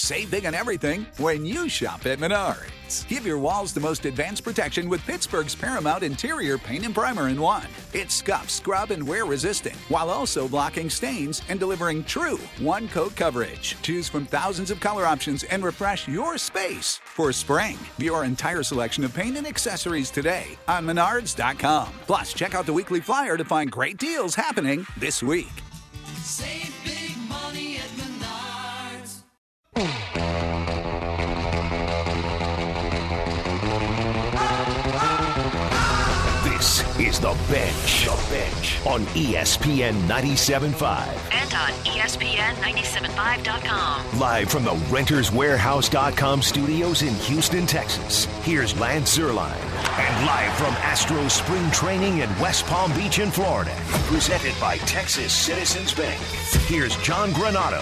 Save big on everything when you shop at Menards. Give your walls the most advanced protection with Pittsburgh's Paramount Interior Paint and Primer in one. It's scuff, scrub, and wear resistant, while also blocking stains and delivering true one-coat coverage. Choose from thousands of color options and refresh your space for spring. View our entire selection of paint and accessories today on Menards.com. Plus, check out the weekly flyer to find great deals happening this week. Save big money at Menards. This is The Bench. The Bench on ESPN 97.5. And on ESPN975.com. Live from the RentersWarehouse.com studios in Houston, Texas. Here's Lance Zierlein. And live from Astros Spring Training in West Palm Beach in Florida. Presented by Texas Citizens Bank. Here's John Granato.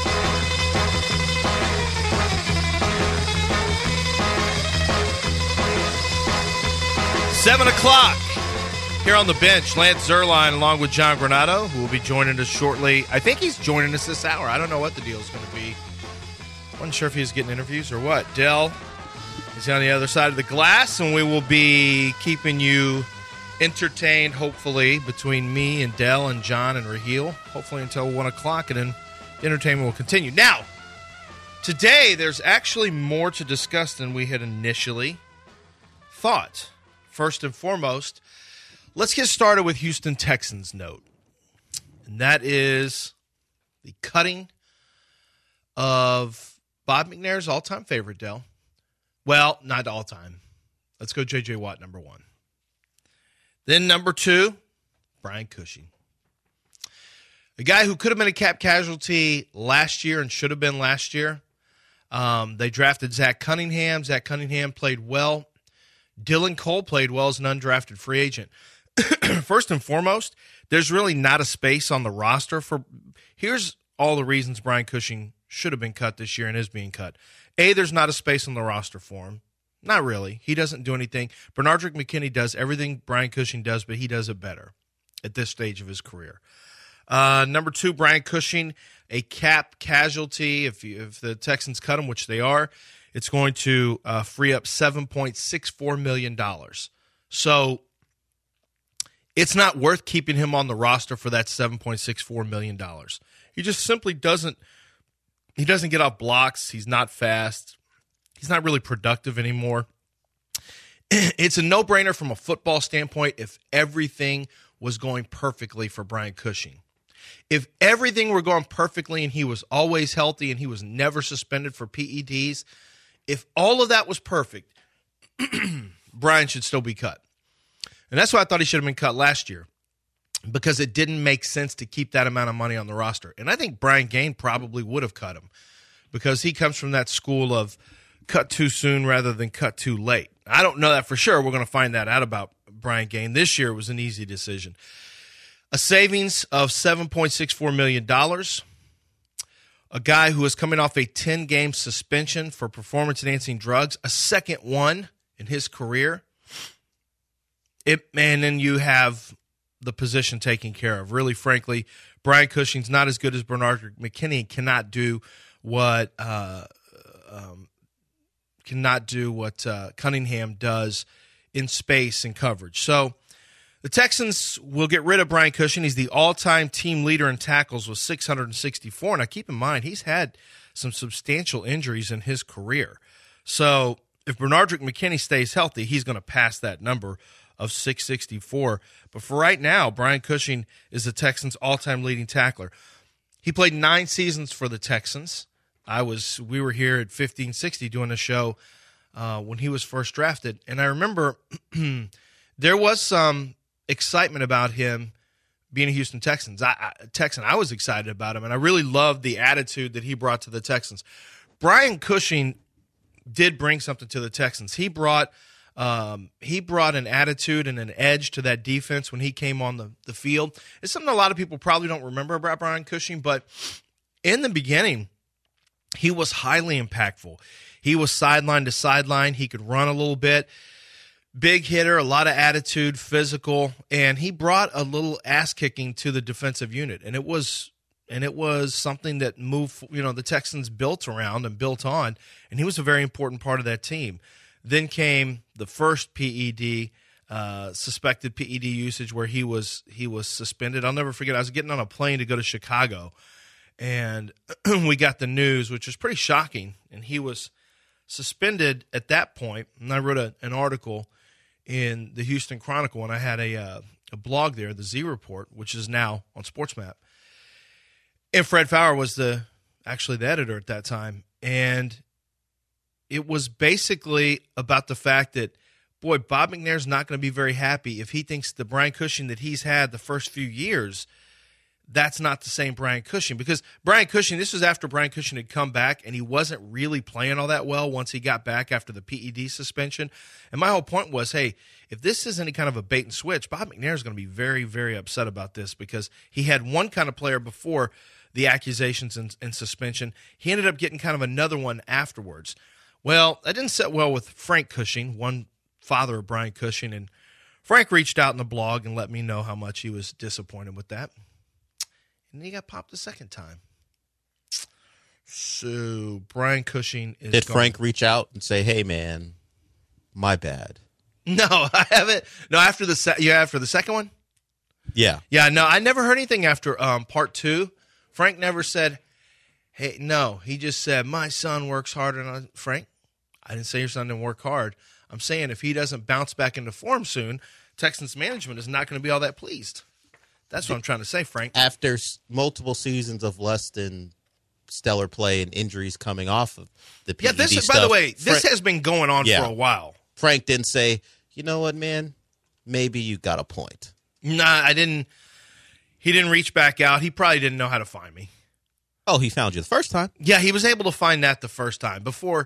7 o'clock here on The Bench. Lance Zierlein along with John Granato, who will be joining us shortly. I think he's joining us this hour. I don't know what the deal is going to be. Wasn't sure if he was getting interviews or what. Dell is on the other side of the glass, and we will be keeping you entertained, hopefully, between me and Dell and John and Raheel, hopefully until 1 o'clock, and then the entertainment will continue. Now, today there's actually more to discuss than we had initially thought. First and foremost, let's get started with Houston Texans note. And that is the cutting of Bob McNair's all-time favorite, Dell. Well, not all-time. Let's go J.J. Watt, number one. Then number two, Brian Cushing. A guy who could have been a cap casualty last year and should have been last year. They drafted Zach Cunningham. Zach Cunningham played well. Dylan Cole played well as an undrafted free agent. First and foremost, there's really not a space on the roster for – here's all the reasons Brian Cushing should have been cut this year and is being cut. A, there's not a space on the roster for him. Not really. He doesn't do anything. Bernardrick McKinney does everything Brian Cushing does, but he does it better at this stage of his career. Number two, Brian Cushing, a cap casualty. If the Texans cut him, which they are, it's going to free up $7.64 million. So it's not worth keeping him on the roster for that $7.64 million. He just simply doesn't get off blocks. He's not fast. He's not really productive anymore. It's a no-brainer from a football standpoint if everything was going perfectly for Brian Cushing. If everything were going perfectly and he was always healthy and he was never suspended for PEDs, if all of that was perfect, Brian should still be cut. And that's why I thought he should have been cut last year, because it didn't make sense to keep that amount of money on the roster. And I think Brian Gaine probably would have cut him, because he comes from that school of cut too soon rather than cut too late. I don't know that for sure. We're going to find that out about Brian Gaine. This year it was an easy decision. A savings of $7.64 million. A guy who is coming off a 10-game suspension for performance-enhancing drugs, a second one in his career. And then you have the position taken care of. Really, frankly, Brian Cushing's not as good as Bernard McKinney. Cannot do what Cunningham does in space and coverage. So the Texans will get rid of Brian Cushing. He's the all-time team leader in tackles with 664. Now, keep in mind, he's had some substantial injuries in his career. So if Bernardrick McKinney stays healthy, he's going to pass that number of 664. But for right now, Brian Cushing is the Texans' all-time leading tackler. He played 9 seasons for the Texans. We were here at 1560 doing a show when he was first drafted, and I remember there was some excitement about him being a Houston Texans. I was excited about him, and I really loved the attitude that he brought to the Texans. Brian Cushing did bring something to the Texans. He brought an attitude and an edge to that defense when he came on the field. It's something a lot of people probably don't remember about Brian Cushing, but in the beginning, he was highly impactful. He was sideline to sideline. He could run a little bit. Big hitter, a lot of attitude, physical, and he brought a little ass-kicking to the defensive unit, and it was and it was something that moved, the Texans built around and built on, and he was a very important part of that team. Then came the first PED, suspected PED usage, where he was suspended. I'll never forget, I was getting on a plane to go to Chicago, and we got the news, which was pretty shocking, and he was suspended at that point. And I wrote an article in the Houston Chronicle, and I had a blog there, the Z Report, which is now on SportsMap. And Fred Fowler was actually the editor at that time. And it was basically about the fact that, boy, Bob McNair's not going to be very happy if he thinks the Brian Cushing that he's had the first few years, that's not the same Brian Cushing. Because Brian Cushing, this was after Brian Cushing had come back, and he wasn't really playing all that well once he got back after the PED suspension. And my whole point was, hey, if this is any kind of a bait and switch, Bob McNair is going to be very, very upset about this, because he had one kind of player before the accusations and suspension. He ended up getting kind of another one afterwards. Well, that didn't sit well with Frank Cushing, one father of Brian Cushing, and Frank reached out in the blog and let me know how much he was disappointed with that. And then he got popped the second time. So Brian Cushing is Did Frank reach out and say, hey, man, my bad? No, I haven't. No, after the second one? Yeah. Yeah, no, I never heard anything after part 2. Frank never said, hey, no. He just said, my son works harder than Frank, I didn't say your son didn't work hard. I'm saying if he doesn't bounce back into form soon, Texans management is not going to be all that pleased. That's what I'm trying to say, Frank. After multiple seasons of less than stellar play and injuries coming off of the PED by the way, this has been going on for a while. Frank didn't say, you know what, man, maybe you got a point. Nah, I didn't. He didn't reach back out. He probably didn't know how to find me. Oh, he found you the first time. Yeah, he was able to find that the first time. Before,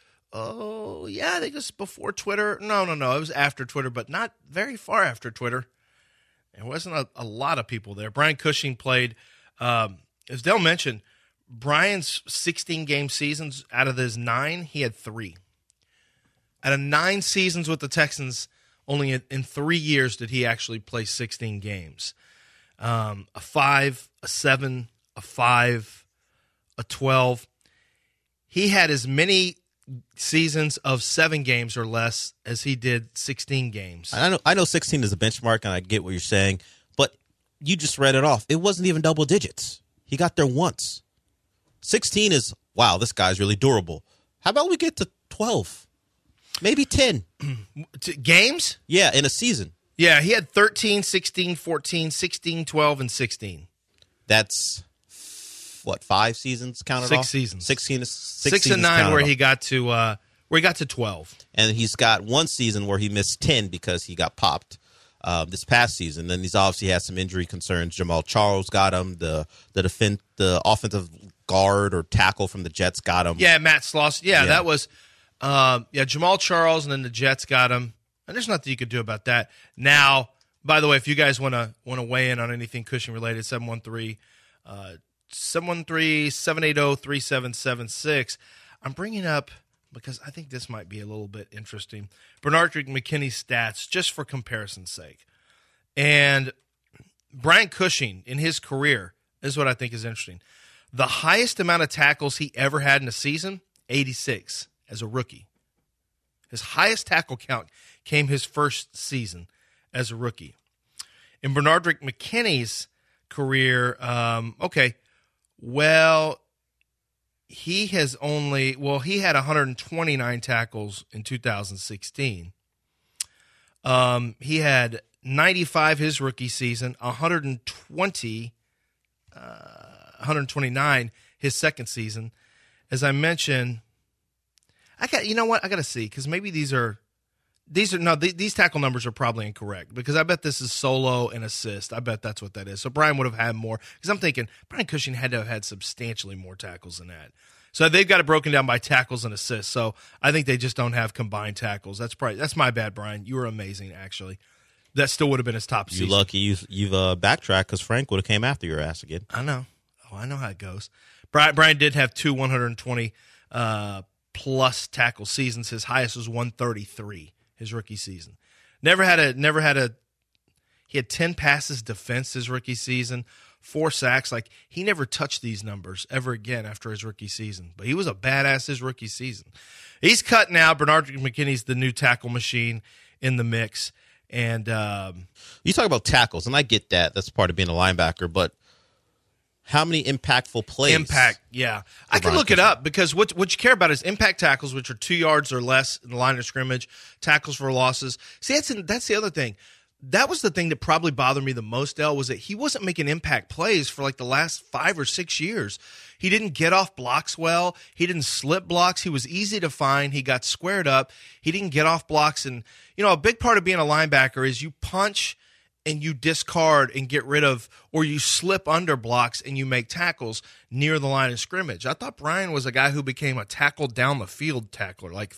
I think it was before Twitter. No. It was after Twitter, but not very far after Twitter. There wasn't a lot of people there. Brian Cushing played, as Dale mentioned, Brian's 16-game seasons, out of his 9, he had 3. Out of 9 seasons with the Texans, only in 3 years did he actually play 16 games. A 5, a 7, a 5, a 12. He had as many seasons of 7 games or less as he did 16 games. I know 16 is a benchmark, and I get what you're saying, but you just read it off. It wasn't even double digits. He got there once. 16 is, wow, this guy's really durable. How about we get to 12? Maybe 10. Games? Yeah, in a season. Yeah, he had 13, 16, 14, 16, 12, and 16. That's, 5 seasons counted 6 off? seasons. 6 and 9 where he got to 12. And he's got one season where he missed 10 because he got popped this past season. Then he's obviously had some injury concerns. Jamal Charles got him. The offensive guard or tackle from the Jets got him. Yeah, Matt Sloss. Yeah, that was Jamal Charles, and then the Jets got him. And there's nothing you could do about that. Now, by the way, if you guys want to weigh in on anything Cushing related, 713-780-3776. I'm bringing up, because I think this might be a little bit interesting, Benardrick McKinney's stats, just for comparison's sake. And Brian Cushing, in his career, this is what I think is interesting. The highest amount of tackles he ever had in a season, 86, as a rookie. His highest tackle count came his first season as a rookie. In Benardrick McKinney's career, he had 129 tackles in 2016. He had 95 his rookie season, 129 his second season. As I mentioned, I got to see, because maybe these tackle numbers are probably incorrect, because I bet this is solo and assist. I bet that's what that is. So Brian would have had more, because I'm thinking Brian Cushing had to have had substantially more tackles than that. So they've got it broken down by tackles and assists. So I think they just don't have combined tackles. That's my bad, Brian. You were amazing, actually. That still would have been his top season. You're lucky you've backtracked, because Frank would have came after your ass again. I know. I know how it goes. Brian did have 2 120 plus tackle seasons. His highest was 133 his rookie season. He had 10 passes defense his rookie season, 4 sacks. Like, he never touched these numbers ever again after his rookie season. But he was a badass his rookie season. He's cut now. Bernard McKinney's the new tackle machine in the mix. And you talk about tackles, and I get that. That's part of being a linebacker. But how many impactful plays? Impact, yeah. I can look it up because what you care about is impact tackles, which are 2 yards or less in the line of scrimmage, tackles for losses. See, that's the other thing. That was the thing that probably bothered me the most, Del, was that he wasn't making impact plays for like the last 5 or 6 years. He didn't get off blocks well. He didn't slip blocks. He was easy to find. He got squared up. He didn't get off blocks. And, a big part of being a linebacker is you punch and you discard and get rid of, or you slip under blocks and you make tackles near the line of scrimmage. I thought Brian was a guy who became a tackle down the field tackler, like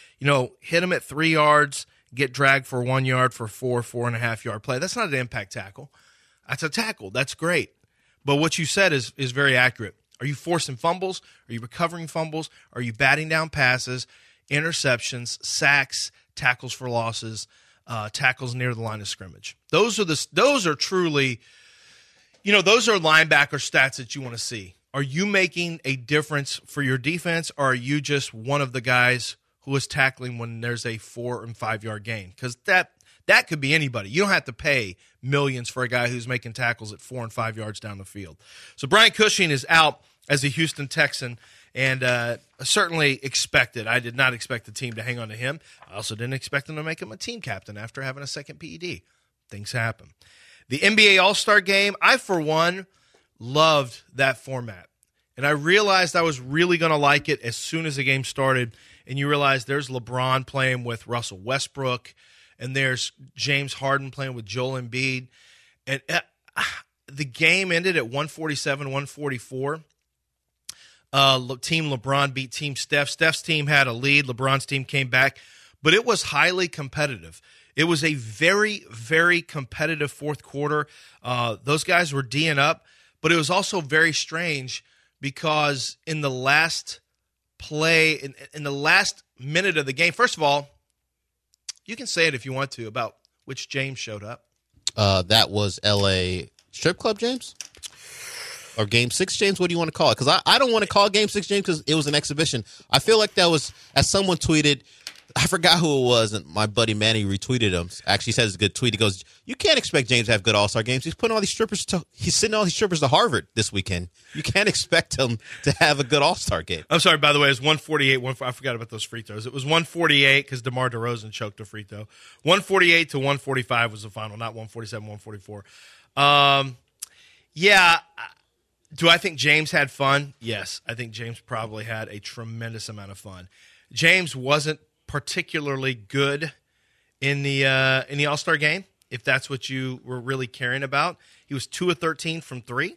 hit him at 3 yards, get dragged for 1 yard for 4.5 yard play. That's not an impact tackle. That's a tackle. That's great. But what you said is very accurate. Are you forcing fumbles? Are you recovering fumbles? Are you batting down passes, interceptions, sacks, tackles for losses, tackles near the line of scrimmage? Those are truly, those are linebacker stats that you want to see. Are you making a difference for your defense, or are you just one of the guys who is tackling when there's a 4 and 5 yard gain? Because that could be anybody. You don't have to pay millions for a guy who's making tackles at 4 and 5 yards down the field. So Brian Cushing is out as a Houston Texan, and certainly expected. I did not expect the team to hang on to him. I also didn't expect them to make him a team captain after having a second PED. Things happen. The NBA All-Star Game, I, for one, loved that format. And I realized I was really going to like it as soon as the game started. And you realize there's LeBron playing with Russell Westbrook, and there's James Harden playing with Joel Embiid. And the game ended at 147-144. Team LeBron beat Team Steph. Steph's team had a lead. LeBron's team came back. But it was highly competitive. It was a very, very competitive fourth quarter. Those guys were D'ing up. But it was also very strange because in the last play, in the last minute of the game, first of all, you can say it if you want to about which James showed up. That was L.A. Strip Club James? Or Game 6 James? What do you want to call it? Because I don't want to call it Game 6 James because it was an exhibition. I feel like that was, as someone tweeted, I forgot who it was, and my buddy Manny retweeted him. Actually says it's a good tweet. He goes, you can't expect James to have good All-Star games. He's sending all these strippers to Harvard this weekend. You can't expect him to have a good All-Star game. I'm sorry, by the way, it was 148. I forgot about those free throws. It was 148 because DeMar DeRozan choked a free throw. 148 to 145 was the final, not 147, 144. Yeah. Do I think James had fun? Yes. I think James probably had a tremendous amount of fun. James wasn't particularly good in the All-Star game, if that's what you were really caring about. He was 2 of 13 from 3.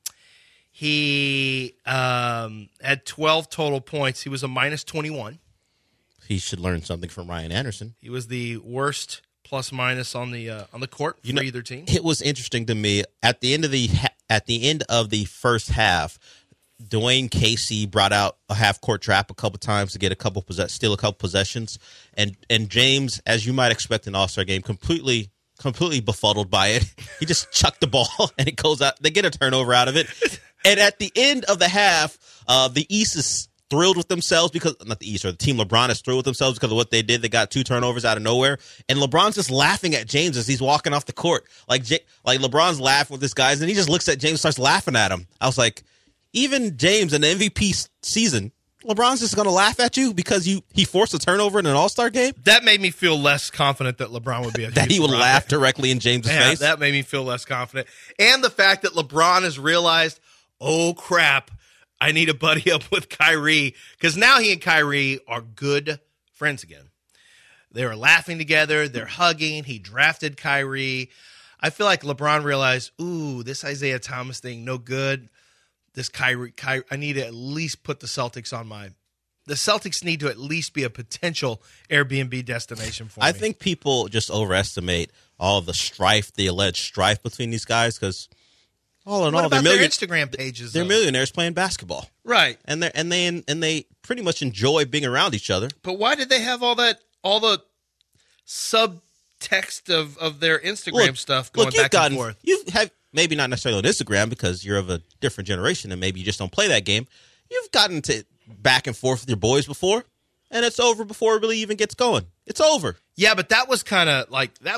He had 12 total points. He was a minus 21. He should learn something from Ryan Anderson. He was the worst plus-minus on the court for either team. It was interesting to me at the end of the first half. Dwayne Casey brought out a half-court trap a couple times to get steal a couple possessions, and James, as you might expect in an All-Star game, completely befuddled by it. He just chucked the ball and it goes out. They get a turnover out of it, and at the end of the half, the East is thrilled with themselves because not the East or the team LeBron is thrilled with themselves because of what they did. They got 2 turnovers out of nowhere, and LeBron's just laughing at James as he's walking off the court. Like LeBron's laughing with this guy, and he just looks at James and starts laughing at him. I was like, even James in the MVP season, LeBron's just going to laugh at you because he forced a turnover in an All-Star game? That made me feel less confident that LeBron would be a that he would laugh directly in James' face? That made me feel less confident. And the fact that LeBron has realized, oh, crap, I need to buddy up with Kyrie, because now he and Kyrie are good friends again. They were laughing together. They're hugging. He drafted Kyrie. I feel like LeBron realized, ooh, this Isaiah Thomas thing, no good. This Kyrie, I need to at least put the Celtics on the Celtics need to at least be a potential Airbnb destination for me. I think people just overestimate all the strife, the alleged strife between these guys, because all in all, their Instagram pages. They're millionaires playing basketball, right? And they pretty much enjoy being around each other. But why did they have all the subtext of their Instagram stuff going back and forth? maybe not necessarily on Instagram because you're of a different generation and maybe you just don't play that game. You've gotten to back and forth with your boys before, and it's over before it really even gets going. It's over. Yeah, but that was kind of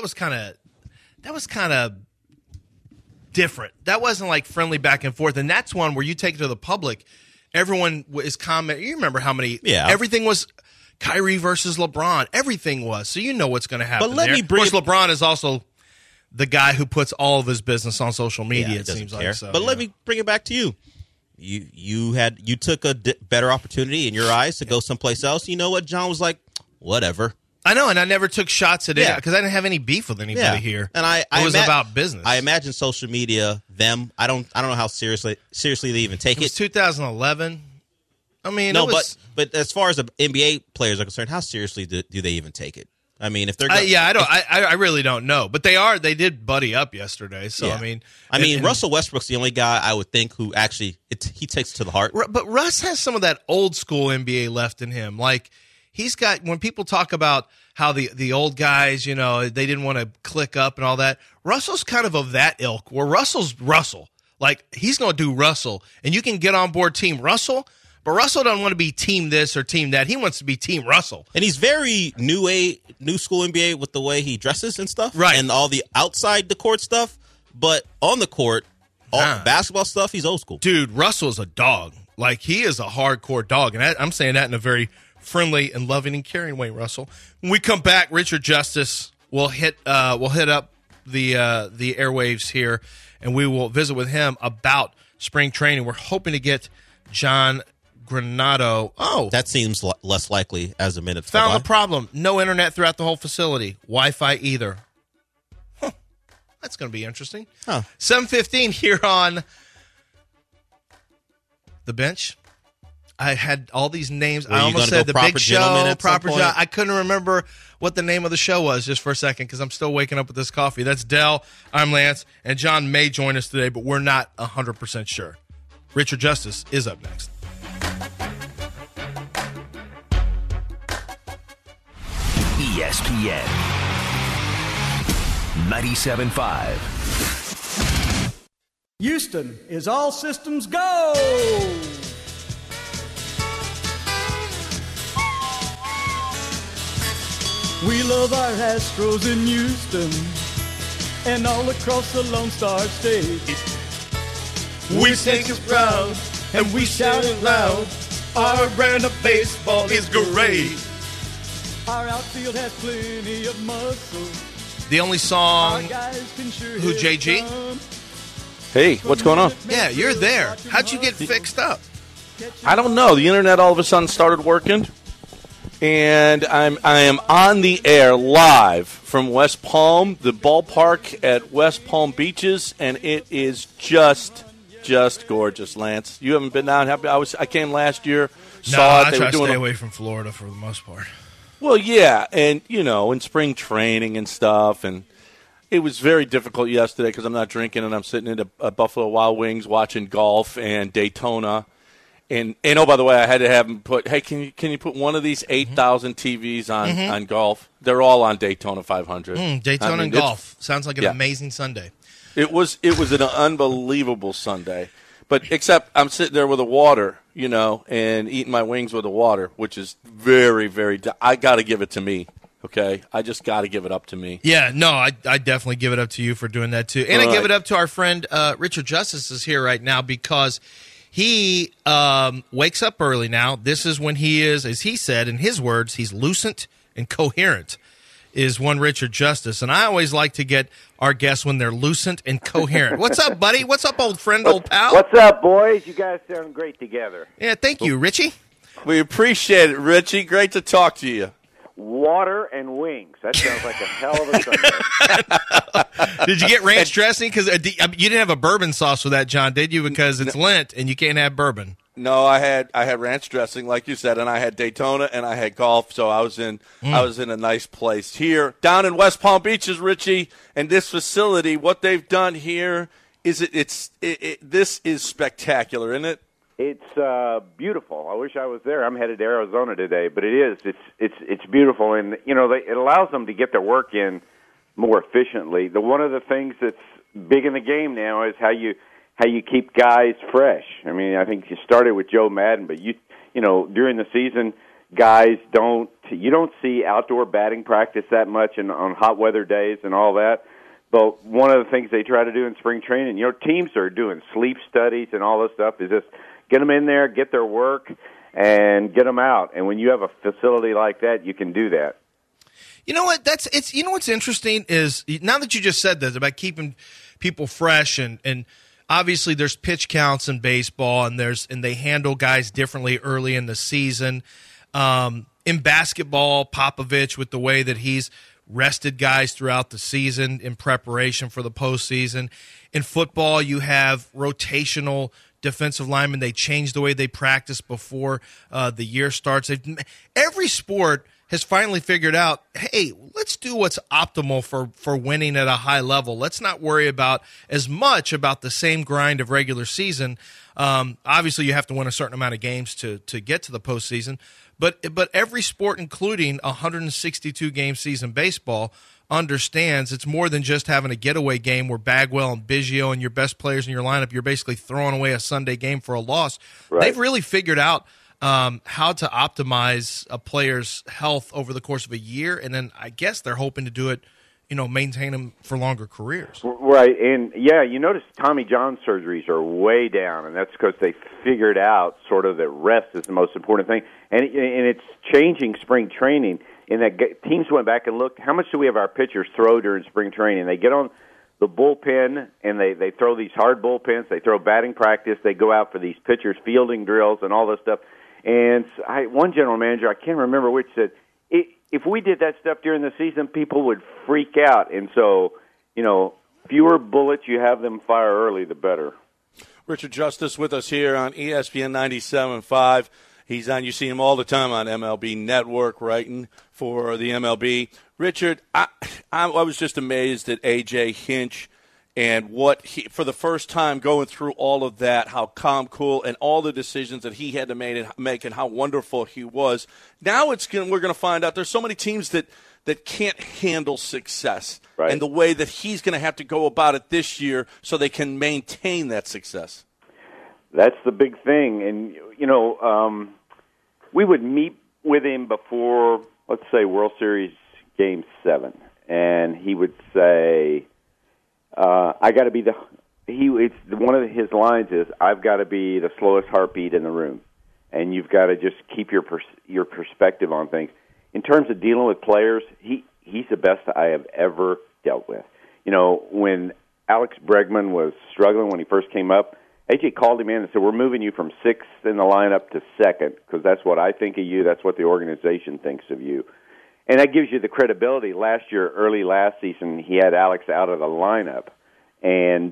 different. That wasn't like friendly back and forth, and that's one where you take it to the public. Everyone is commenting. You remember how many? Yeah. Everything was Kyrie versus LeBron. Everything was. So you know what's going to happen. But let me of bring course, LeBron is also the guy who puts all of his business on social media. Yeah, it doesn't seems care. like. So, but let me bring it back to you. You took a better opportunity in your eyes to go someplace else. You know what? John was like, whatever. I know, and I never took shots at it Yeah. because I didn't have any beef with anybody here. And it was about business. I imagine social media, them. I don't know how seriously they even take It was it. 2011. I mean, No, it was, but as far as the NBA players are concerned, how seriously do they even take it? I mean, if they're I really don't know, but they did buddy up yesterday. So Yeah. I mean, Russell Westbrook's the only guy I would think who actually he takes it to the heart. But Russ has some of that old school NBA left in him. Like he's got, when people talk about how the old guys, they didn't want to click up and all that. Russell's kind of that ilk. Where Russell's Russell, like he's going to do Russell, and you can get on board Team Russell. But Russell doesn't want to be team this or team that. He wants to be Team Russell. And he's very new school NBA with the way he dresses and stuff. Right. And all the outside the court stuff. But on the court, all the basketball stuff, he's old school. Dude, Russell's a dog. Like, he is a hardcore dog. And I'm saying that in a very friendly and loving and caring way, Russell. When we come back, Richard Justice will hit up the airwaves here, and we will visit with him about spring training. We're hoping to get John Granado. Oh, That seems less likely as the minutes found go the by. problem. No internet throughout the whole facility. Wi-Fi either. Huh. That's going to be interesting. Huh. 7:15 here on The Bench. I had all these names. Were I you almost gonna said go The Proper Big Gentleman Show, at some Proper point? Job. I couldn't remember what the name of the show was just for a second because I'm still waking up with this coffee. That's Dell. I'm Lance. And John may join us today, but we're not 100% sure. Richard Justice is up next. ESPN 97.5. Houston is all systems go. We love our Astros in Houston and all across the Lone Star State. We think it's proud and we shout it loud. Our brand of baseball is great. Our outfield has plenty of muscle. The only Our song. guys can sure Who, hit JG? some. Hey, what's going on? Yeah, you're there. How'd you get fixed up? I don't know. The internet all of a sudden started working, and I am on the air live from West Palm, the ballpark at West Palm Beaches, and it is just gorgeous. Lance, you haven't been down? I came last year. No, Saw it. I They try were to doing stay a- away from Florida for the most part. Well, yeah, and in spring training and stuff, and it was very difficult yesterday because I'm not drinking and I'm sitting in a Buffalo Wild Wings watching golf and Daytona, and oh, by the way, I had to have them put. Hey, can you put one of these 8,000 TVs on golf? They're all on Daytona 500. Daytona I mean, and golf. Sounds like an yeah. amazing Sunday. It was an unbelievable Sunday, but except I'm sitting there with the water, and eating my wings with the water, which is very, very. I got to give it to me. Okay, I just got to give it up to me. Yeah, no, I definitely give it up to you for doing that too, and I All give right. it up to our friend Richard Justice is here right now because he wakes up early now. This is when he is, as he said in his words, he's lucent and coherent. Is one Richard Justice, and I always like to get our guests when they're lucent and coherent. What's up, buddy? What's up, old friend, old pal? What's up, boys? You guys sound great together. Yeah, thank you, Richie. We appreciate it, Richie. Great to talk to you. Water and wings. That sounds like a hell of a Sunday. Did you get ranch dressing? Because you didn't have a bourbon sauce with that, John, did you? Because it's Lent and you can't have bourbon. No, I had ranch dressing, like you said, and I had Daytona and I had golf, so I was in a nice place here down in West Palm Beaches, Richie. And this facility, what they've done here is this is spectacular, isn't it? It's beautiful. I wish I was there. I'm headed to Arizona today, but it is. It's beautiful, and it allows them to get their work in more efficiently. One of the things big in the game now is how you keep guys fresh. I mean, I think you started with Joe Madden, but you know during the season, guys you don't see outdoor batting practice that much on hot weather days and all that. But one of the things they try to do in spring training, teams are doing sleep studies and all this stuff, is just get them in there, get their work, and get them out. And when you have a facility like that, you can do that. You know what? What's interesting is now that you just said that about keeping people fresh and obviously there's pitch counts in baseball and they handle guys differently early in the season. In basketball, Popovich with the way that he's rested guys throughout the season in preparation for the postseason. In football, you have rotational defensive linemen. They change the way they practice before the year starts. Every sport has finally figured out, hey, let's do what's optimal for winning at a high level. Let's not worry about as much about the same grind of regular season. Obviously, you have to win a certain amount of games to get to the postseason. But every sport, including 162-game season baseball, understands it's more than just having a getaway game where Bagwell and Biggio and your best players in your lineup, you're basically throwing away a Sunday game for a loss. Right. They've really figured out how to optimize a player's health over the course of a year, and then I guess they're hoping to do it, maintain them for longer careers. Right, and yeah, you notice Tommy John surgeries are way down, and that's because they figured out sort of that rest is the most important thing, and it's changing spring training in that teams went back and looked, how much do we have our pitchers throw during spring training? They get on the bullpen, and they throw these hard bullpens, they throw batting practice, they go out for these pitchers fielding drills and all this stuff. And one general manager, I can't remember which, said, if we did that stuff during the season, people would freak out. And so, fewer bullets you have them fire early, the better. Richard Justice with us here on ESPN 97.5. He's on. You see him all the time on MLB Network, writing for the MLB. Richard, I was just amazed at A.J. Hinch and what he, for the first time going through all of that, how calm, cool, and all the decisions that he had to make and how wonderful he was. Now we're going to find out there's so many teams that can't handle success, right, and the way that he's going to have to go about it this year so they can maintain that success. That's the big thing. And, we would meet with him before, let's say, World Series Game 7, and he would say, I got to be it's one of his lines is, I've got to be the slowest heartbeat in the room, and you've got to just keep your perspective on things. In terms of dealing with players, he's the best I have ever dealt with. When Alex Bregman was struggling when he first came up, A.J. called him in and said, we're moving you from 6th in the lineup to 2nd because that's what I think of you, that's what the organization thinks of you. And that gives you the credibility. Early last season, he had Alex out of the lineup, and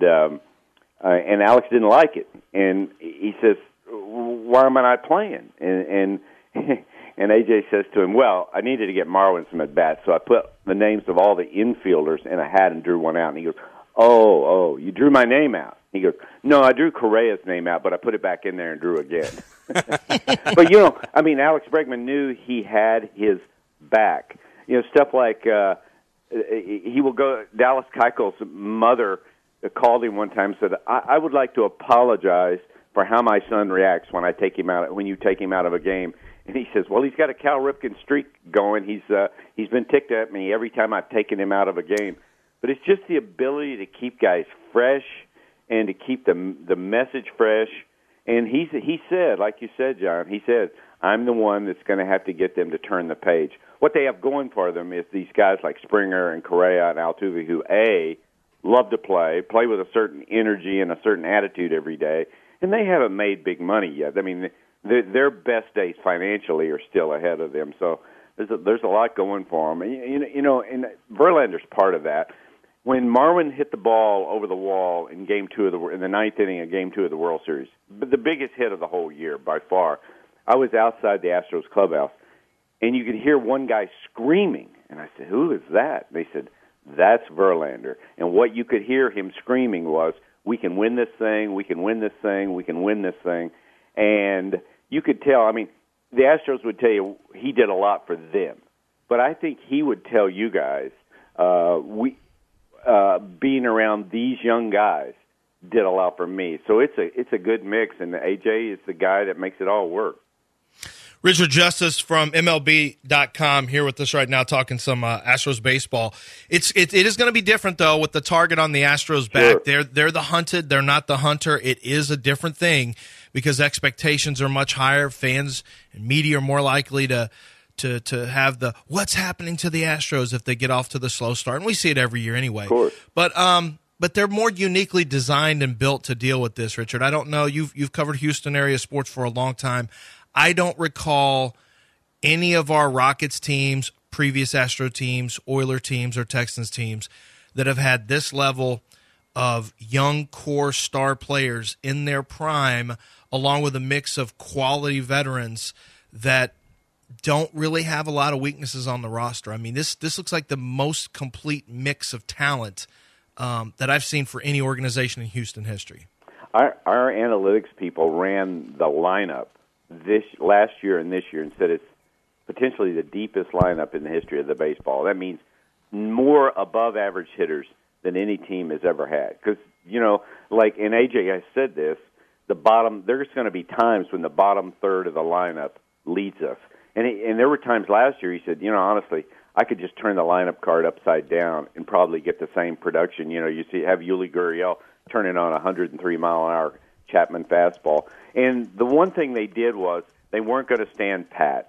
Alex didn't like it. And he says, why am I not playing? And A.J. says to him, well, I needed to get Marwin some at-bats, so I put the names of all the infielders in a hat and drew one out. And he goes, oh, you drew my name out. He goes, no, I drew Correa's name out, but I put it back in there and drew again. But, Alex Bregman knew he had his back. Stuff like he will go. Dallas Keuchel's mother called him one time and said, I would like to apologize for how my son reacts when you take him out of a game. And he says, well, he's got a Cal Ripken streak going. He's been ticked at me every time I've taken him out of a game. But it's just the ability to keep guys fresh and to keep the message fresh. And he said, like you said, John, he said, I'm the one that's going to have to get them to turn the page. What they have going for them is these guys like Springer and Correa and Altuve who, A, love to play with a certain energy and a certain attitude every day, and they haven't made big money yet. I mean, their best days financially are still ahead of them, so there's a lot going for them. And Verlander's part of that. When Marwin hit the ball over the wall in Game 2 in the ninth inning of Game 2 of the World Series, the biggest hit of the whole year by far, I was outside the Astros clubhouse, and you could hear one guy screaming. And I said, who is that? And they said, that's Verlander. And what you could hear him screaming was, we can win this thing, we can win this thing, we can win this thing. And you could tell, the Astros would tell you he did a lot for them. But I think he would tell you guys, being around these young guys did a lot for me. So it's a good mix, and AJ is the guy that makes it all work. Richard Justice from MLB.com here with us right now talking some Astros baseball. It is going to be different, though, with the target on the Astros back. Sure. They're the hunted. They're not the hunter. It is a different thing because expectations are much higher. Fans and media are more likely to have the what's happening to the Astros if they get off to the slow start. And we see it every year anyway. Of course. But they're more uniquely designed and built to deal with this, Richard. I don't know. You've covered Houston area sports for a long time. I don't recall any of our Rockets teams, previous Astro teams, Oiler teams, or Texans teams that have had this level of young core star players in their prime, along with a mix of quality veterans that don't really have a lot of weaknesses on the roster. I mean, this looks like the most complete mix of talent that I've seen for any organization in Houston history. Our analytics people ran the lineup this last year and this year and said it's potentially the deepest lineup in the history of the baseball. That means more above average hitters than any team has ever had. Because, like, and AJ has said this, there's going to be times when the bottom third of the lineup leads us. And there were times last year he said, honestly, I could just turn the lineup card upside down and probably get the same production. You have Yuli Gurriel turning on a 103-mile-an-hour Chapman fastball. And the one thing they did was they weren't going to stand pat.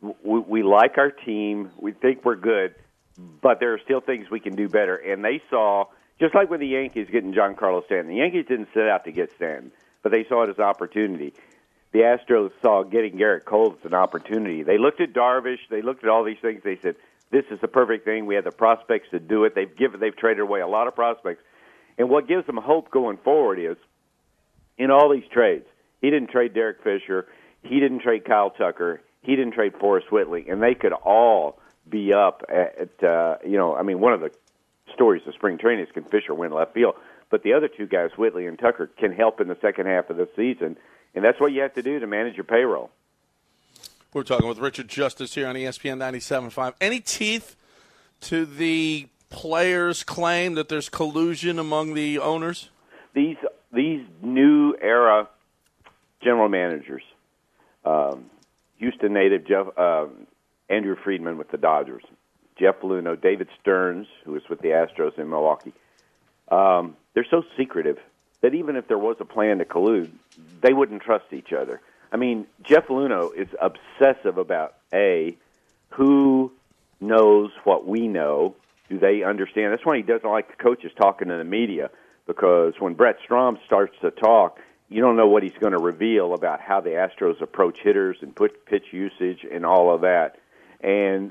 We like our team. We think we're good, but there are still things we can do better. And they saw, just like with the Yankees getting Giancarlo Stanton, the Yankees didn't set out to get Stanton, but they saw it as opportunity. The Astros saw getting Garrett Cole as an opportunity. They looked at Darvish. They looked at all these things. They said, this is the perfect thing. We have the prospects to do it. They've traded away a lot of prospects. And what gives them hope going forward is, in all these trades, he didn't trade Derek Fisher. He didn't trade Kyle Tucker. He didn't trade Forrest Whitley. And they could all be up at one of the stories of spring training is can Fisher win left field. But the other two guys, Whitley and Tucker, can help in the second half of the season. And that's what you have to do to manage your payroll. We're talking with Richard Justice here on ESPN 97.5. Any teeth to the players' claim that there's collusion among the owners? These new era general managers, Houston native Andrew Friedman with the Dodgers, Jeff Luhnow, David Stearns, who was with the Astros in Milwaukee, they're so secretive that even if there was a plan to collude, they wouldn't trust each other. I mean, Jeff Luhnow is obsessive about, who knows what we know? Do they understand? That's why he doesn't like the coaches talking to the media, because when Brett Strom starts to talk, you don't know what he's going to reveal about how the Astros approach hitters and put pitch usage and all of that. And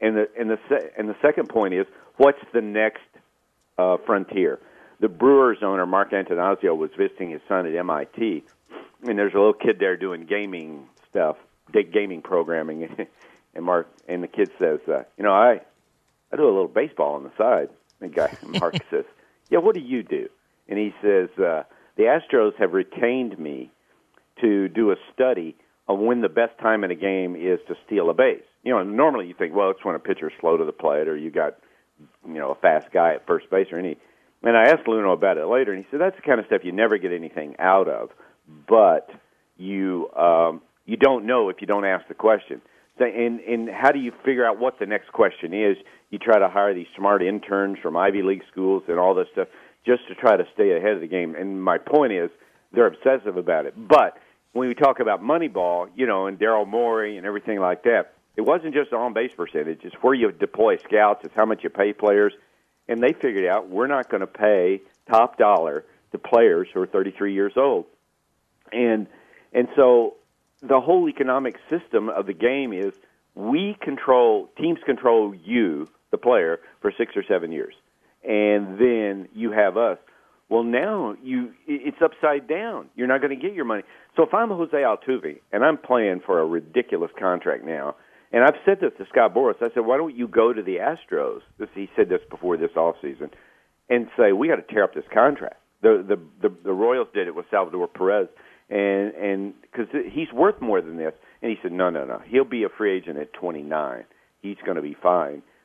the second point is, what's the next frontier? The Brewers owner, Mark Antanasio, was visiting his son at MIT, and there's a little kid there doing gaming stuff, gaming programming, and the kid says, I do a little baseball on the side. And Mark says, yeah, what do you do? And he says, the Astros have retained me to do a study of when the best time in a game is to steal a base. Normally you think, well, it's when a pitcher's slow to the plate or you got, a fast guy at first base or any. And I asked Luhnow about it later, and he said that's the kind of stuff you never get anything out of, but you don't know if you don't ask the question. So, and how do you figure out what the next question is? You try to hire these smart interns from Ivy League schools and all this stuff just to try to stay ahead of the game. And my point is they're obsessive about it. But when we talk about Moneyball, and Daryl Morey and everything like that, it wasn't just the on-base percentage. It's where you deploy scouts. It's how much you pay players. And they figured out we're not going to pay top dollar to players who are 33 years old. And so the whole economic system of the game is teams control you, the player, for 6 or 7 years. And then you have us. Well, now it's upside down. You're not going to get your money. So if I'm Jose Altuve and I'm playing for a ridiculous contract now, and I've said this to Scott Boras, I said, why don't you go to the Astros? He said this before this offseason, and say, we got to tear up this contract. The Royals did it with Salvador Perez, and because he's worth more than this. And he said, no. He'll be a free agent at 29. He's going to be fine.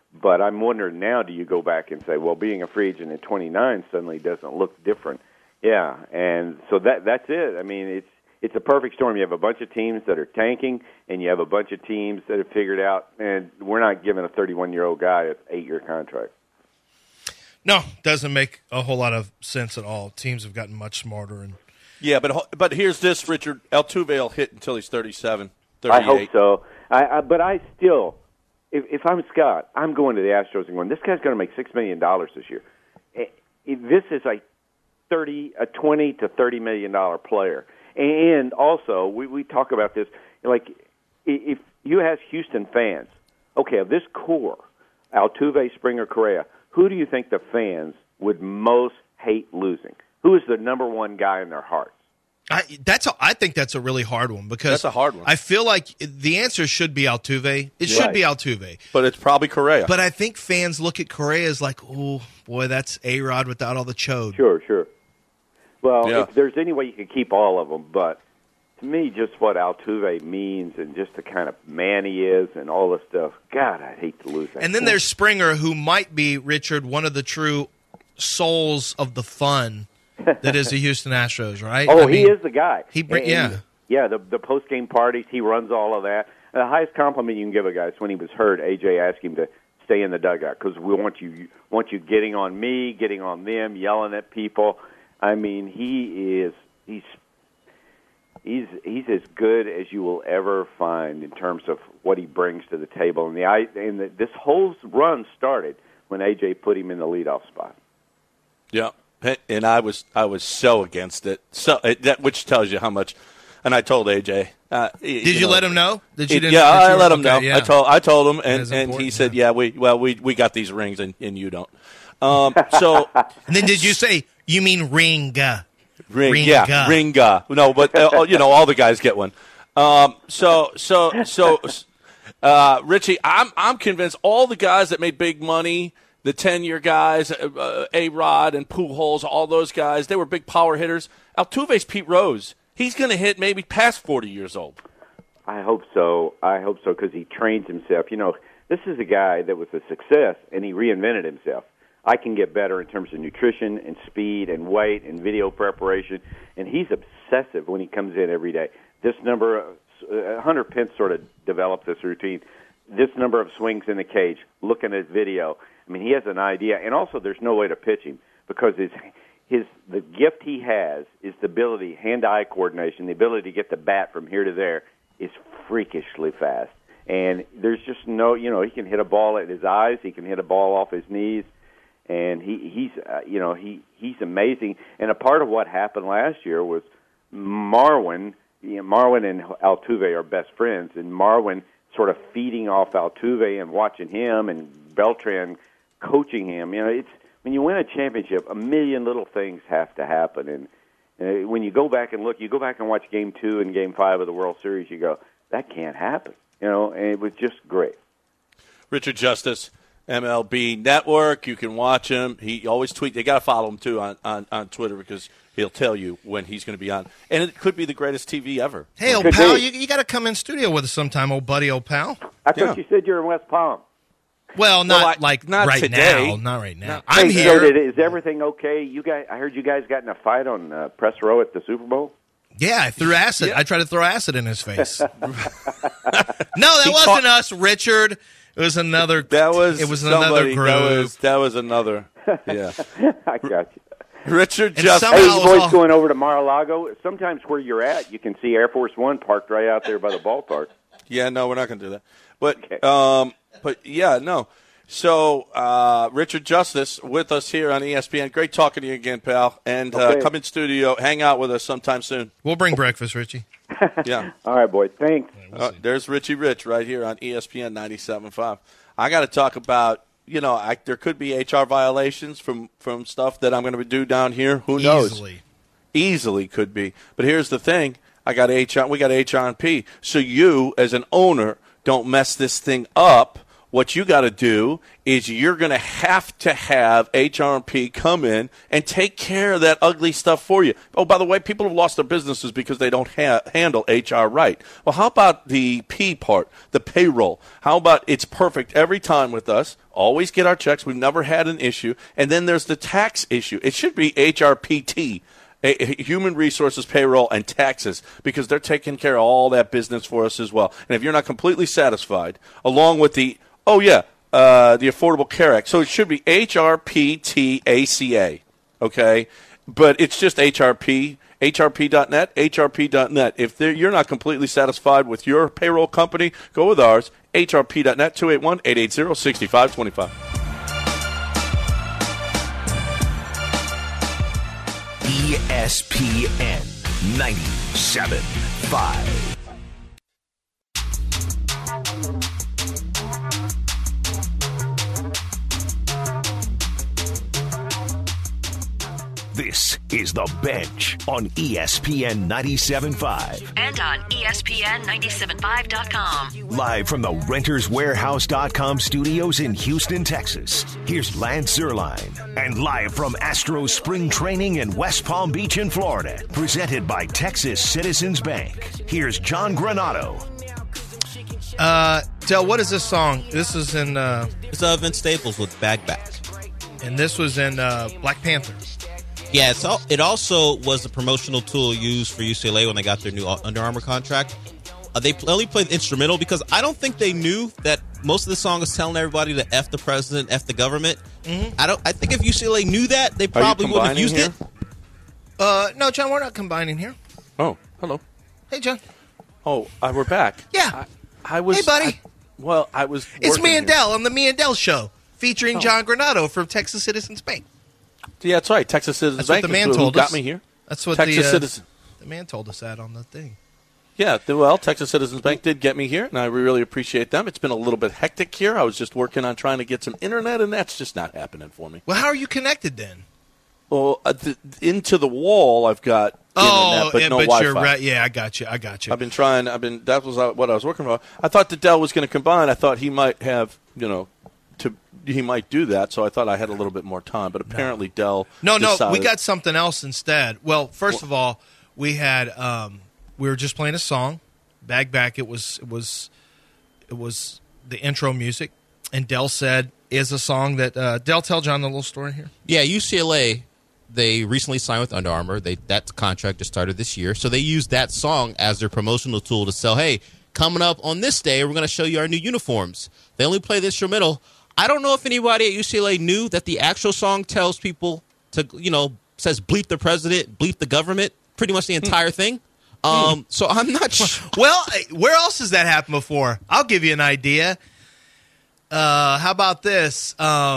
But I'm wondering now, do you go back and say, well, being a free agent at 29 suddenly doesn't look different? Yeah, and so that's it. I mean, it's a perfect storm. You have a bunch of teams that are tanking, and you have a bunch of teams that have figured out, and we're not giving a 31-year-old guy an 8-year contract. No, doesn't make a whole lot of sense at all. Teams have gotten much smarter. And Yeah, but here's this, Richard. Altuve will hit until he's 37, 38. I hope so. But I still, if I'm Scott, I'm going to the Astros and going, this guy's going to make $6 million this year. This is a $20 to $30 million player. And also, we talk about this, like, if you ask Houston fans, okay, of this core, Altuve, Springer, Correa, who do you think the fans would most hate losing? Who is the number one guy in their hearts? I think that's a really hard one because That's a hard one. I feel like the answer should be Altuve. It should be Altuve. But it's probably Correa. But I think fans look at Correa as like, oh, boy, that's A-Rod without all the chode. Sure. Well, Yeah. if there's any way you could keep all of them, but to me, just what Altuve means and just the kind of man he is and all this stuff, God, I hate to lose that. And then there's Springer, who might be, Richard, one of the true souls of the fun that is the Houston Astros, right? Oh, he is the guy. Yeah, the post-game parties, he runs all of that. And the highest compliment you can give a guy is when he was hurt, AJ asked him to stay in the dugout because we want you getting on me, getting on them, yelling at people. I mean, he's as good as you will ever find in terms of what he brings to the table. And this whole run started when AJ put him in the leadoff spot. Yeah, and I was so against it. Which tells you how much. And I told AJ. Did you let him know? I let him know. Yeah. I told him, and important, he said, "Yeah, we got these rings, and you don't." So and then did you say you mean ringa? Ringa. No, but all the guys get one. Richie, I'm convinced all the guys that made big money, the 10-year guys, A-Rod and Pujols, all those guys, they were big power hitters. Altuve's Pete Rose. He's going to hit maybe past 40 years old. I hope so because he trains himself. This is a guy that was a success, and he reinvented himself. I can get better in terms of nutrition and speed and weight and video preparation, and he's obsessive when he comes in every day. This number, Hunter Pence sort of developed this routine, this number of swings in the cage, looking at video. I mean, he has an idea, and also there's no way to pitch him because the gift he has is the ability, hand-eye coordination, the ability to get the bat from here to there is freakishly fast. And there's just he can hit a ball at his eyes, he can hit a ball off his knees. And he's amazing. And a part of what happened last year was Marwin and Altuve are best friends, and Marwin sort of feeding off Altuve and watching him, and Beltran coaching him. It's when you win a championship, a million little things have to happen. And when you go back and look, you go back and watch Game 2 and Game 5 of the World Series, you go, that can't happen. And it was just great. Richard Justice, MLB Network. You can watch him. He always tweets. They got to follow him, too, on Twitter because he'll tell you when he's going to be on. And it could be the greatest TV ever. Hey, old pal, you got to come in studio with us sometime, old buddy, old pal. I thought you said you're in West Palm. Well, not right today. now. Not right now. I'm I'm here. So is everything okay? You guys, I heard you guys got in a fight on press row at the Super Bowl. Yeah, I threw acid. Yeah. I tried to throw acid in his face. No, that wasn't us, Richard. It was another. It was another group. That was another. Yeah, I got you. Richard Justice. Hey, you boys going over to Mar-a-Lago? Sometimes where you're at, you can see Air Force One parked right out there by the ballpark. Yeah, no, we're not going to do that. But, okay. But yeah, no. So, Richard Justice with us here on ESPN. Great talking to you again, pal. And come in studio, hang out with us sometime soon. We'll bring breakfast, Richie. Yeah. All right, boys. Thanks. There's Richie Rich right here on ESPN 97.5. I got to talk about, there could be HR violations from stuff that I'm going to do down here. Who knows? Easily could be. But here's the thing. We got HR&P. So you, as an owner, don't mess this thing up, what you got to do is you're going to have HRP come in and take care of that ugly stuff for you. Oh, by the way, people have lost their businesses because they don't handle HR right. Well, how about the P part, the payroll? How about it's perfect every time with us? Always get our checks. We've never had an issue. And then there's the tax issue. It should be HRPT. Human Resources, Payroll, and Taxes, because they're taking care of all that business for us as well. And if you're not completely satisfied, along with the Affordable Care Act, so it should be HRPTACA, okay? But it's just HRP, HRP.net, HRP.net. If you're not completely satisfied with your payroll company, go with ours, HRP.net, 281-880-6525. ESPN 97.5. This is The Bench on ESPN 97.5. And on ESPN975.com. Live from the RentersWarehouse.com studios in Houston, Texas. Here's Lance Zierlein. And live from Astros Spring Training in West Palm Beach in Florida. Presented by Texas Citizens Bank. Here's John Granato. Del, what is this song? This is in... It's Vince Staples with Bag Back. And this was in Black Panther. Yeah, it also was the promotional tool used for UCLA when they got their new Under Armour contract. They only played the instrumental because I don't think they knew that most of the song is telling everybody to F the president, F the government. Mm-hmm. I think if UCLA knew that, they probably wouldn't have used it. No, John, we're not combining here. Oh, hello. Hey, John. Oh, we're back. Yeah. I was. Hey, buddy. I was. It's Me and here. Del on the Me and Del Show, featuring John Granato from Texas Citizens Bank. Yeah, that's right. Texas Citizens That's Bank. what the man told us. Got me here. That's what Texas Citizens. The man told us that on the thing. Yeah, Texas Citizens Bank did get me here, and I really appreciate them. It's been a little bit hectic here. I was just working on trying to get some internet, and that's just not happening for me. Well, how are you connected then? Well, into the wall, I've got internet, but no Wi-Fi. You're right. Yeah, I got you. I've been trying. That was what I was working for. I thought that Dell was going to combine. I thought he might have, he might do that, so I thought I had a little bit more time. But apparently Dell decided. We got something else instead. Well, first of all, we had we were just playing a song, Bag Back. It was the intro music, and Dell said is a song that Dell, tell John the little story here. Yeah, UCLA, they recently signed with Under Armour. That contract just started this year, so they used that song as their promotional tool to sell. Hey, coming up on this day, we're going to show you our new uniforms. They only play the instrumental. I don't know if anybody at UCLA knew that the actual song tells people to, says bleep the president, bleep the government, pretty much the entire thing. So I'm not sure. Well, where else has that happened before? I'll give you an idea. How about this?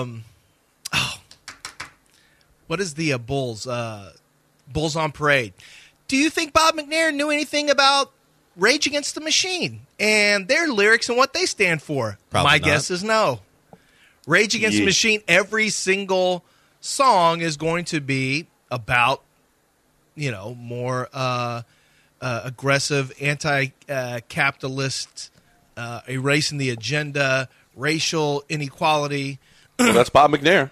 What is the Bulls? Bulls on Parade. Do you think Bob McNair knew anything about Rage Against the Machine and their lyrics and what they stand for? Probably My not. guess is no. Rage Against the Machine, every single song is going to be about, more aggressive, anti-capitalist, erasing the agenda, racial inequality. Well, that's Bob McNair.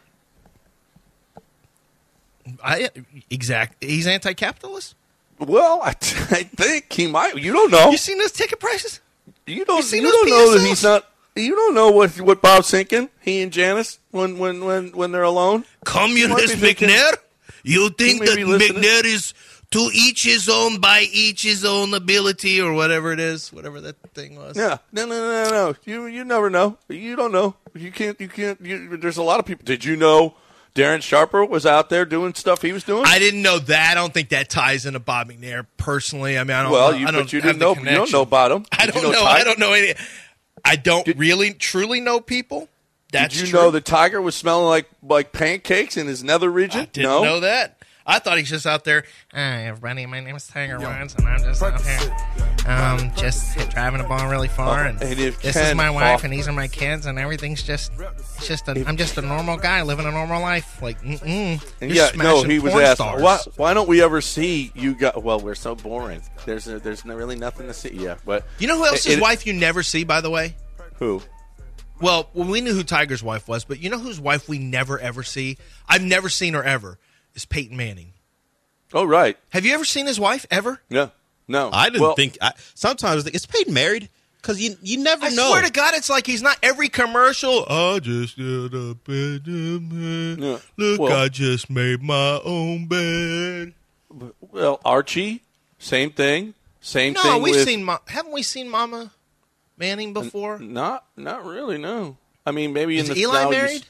He's anti-capitalist? Well, I think he might. You don't know. You seen those ticket prices? You don't seen know those that PSLs? he's not. You don't know what Bob's thinking. He and Janice when they're alone. Communist Might be thinking- McNair? You think may that be listening. McNair is to each his own, by each his own ability, or whatever it is, whatever that thing was? Yeah. No. You never know. You don't know. You can't. There's a lot of people. Did you know Darren Sharper was out there doing stuff he was doing? I didn't know that. I don't think that ties into Bob McNair personally. I mean, I don't. Well, know. you I don't didn't have the know. You don't connection. know about him. I Did don't you know. Tiger? I don't know any. I don't really truly know people. That's Did you true. know that Tiger was smelling like pancakes in his nether region? I didn't know that. I thought he's just out there. Hi, everybody. My name is Tiger Woods, and I'm just out here, just driving the ball really far. And and if this Ken is my wife, off- and these are my kids, and everything's I'm just a normal guy living a normal life. Like, And You're yeah, no, smashing he was porn asked, stars. why don't we ever see you got? Well, we're so boring. There's really nothing to see. Yeah, but You know who else's it- wife you never see, by the way? Who? Well, we knew who Tiger's wife was, but you know whose wife we never, ever see? I've never seen her ever, is Peyton Manning. Oh, right. Have you ever seen his wife, ever? Yeah. No. I didn't think. Sometimes is Peyton married? Because you never know. I swear to God, it's like he's not every commercial. I just did a bed. Yeah. Look, I just made my own bed. Well, Archie, same thing. Same thing. No, we've with, seen. Haven't we seen Mama Manning before? Not really. No. I mean, maybe Is in the Eli now married?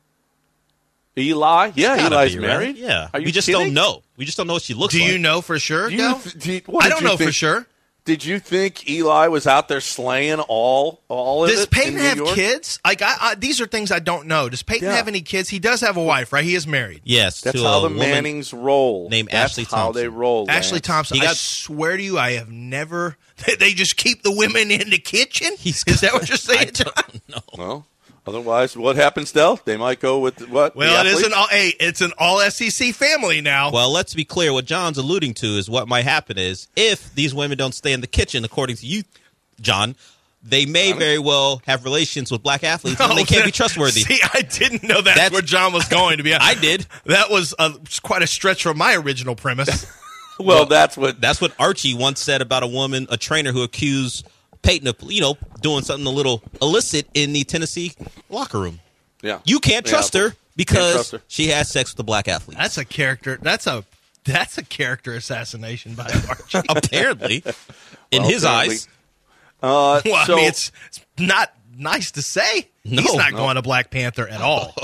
Eli? Yeah, Gotta Eli's be, right? married. Yeah. Are you We just kidding? don't know. We just don't know what she looks Do like. you know for sure? Do Del? what I did don't you know for think? sure. Did you think Eli was out there slaying all of it? Does Peyton in have New York? kids? Like, these are things I don't know. Does Peyton Yeah. have any kids? He does have a wife, right? He is married. Yes. That's to how a the woman Mannings roll. named That's Ashley how Thompson. they roll. Ashley Lance. Thompson. He I got- swear to you, I have never. They just keep the women in the kitchen. He's Is that what you're saying, I John? don't know. Well, otherwise, what happens, Del? They might go with what? Well, the it athletes? isn't all. Hey, it's an all SEC family now. Well, let's be clear. What John's alluding to is what might happen is if these women don't stay in the kitchen, according to you, John, they may very well have relations with black athletes and they can't be trustworthy. See, I didn't know that's where John was going. To be honest, I did. That was quite a stretch from my original premise. Well, that's what Archie once said about a trainer who accused Peyton of, doing something a little illicit in the Tennessee locker room. Yeah. You can't trust her because trust her. she has sex with a black athlete. That's a character. That's a character assassination by Archie. Apparently, in Well, his apparently. eyes. Well, so, I mean, it's not nice to say. No. He's not going to Black Panther at all.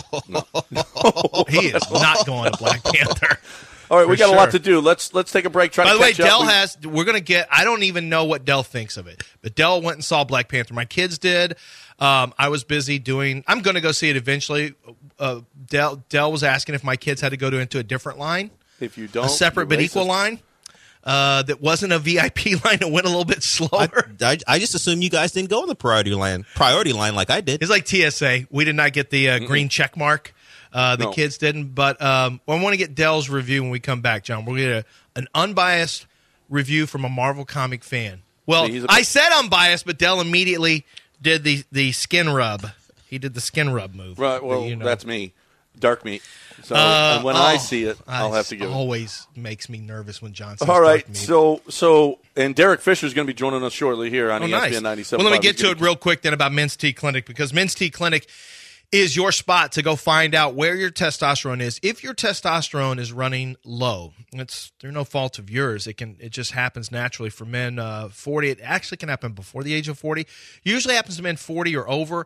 He is not going to Black Panther. all right, we for got a lot sure. to do. Let's take a break. Try By to the way, catch up. Dell has. We're going to get. I don't even know what Dell thinks of it, but Dell went and saw Black Panther. My kids did. I was busy doing. I'm going to go see it eventually. Dell was asking if my kids had to go into a different line, If you don't, a separate you're but equal racist. line. That wasn't a VIP line. It went a little bit slower. I just assume you guys didn't go on the priority line like I did. It's like TSA. We did not get the green check mark. The No. kids didn't. But I want to get Dell's review when we come back, John. We'll get an unbiased review from a Marvel comic fan. Well, See, he's a- I said unbiased, but Dell immediately did the skin rub. He did the skin rub move. Right. Well, You know. that's me. Dark meat. So and when I oh, see it, I'll have to give it. Always makes me nervous when John says All right. dark meat. So, and Derek Fisher is going to be joining us shortly here on Oh, ESPN nice. 97. Well, let me get to it real quick then about Men's T Clinic, because Men's T Clinic is your spot to go find out where your testosterone is. If your testosterone is running low, it's through no fault of yours. It just happens naturally for men 40. It actually can happen before the age of 40. Usually happens to men 40 or over.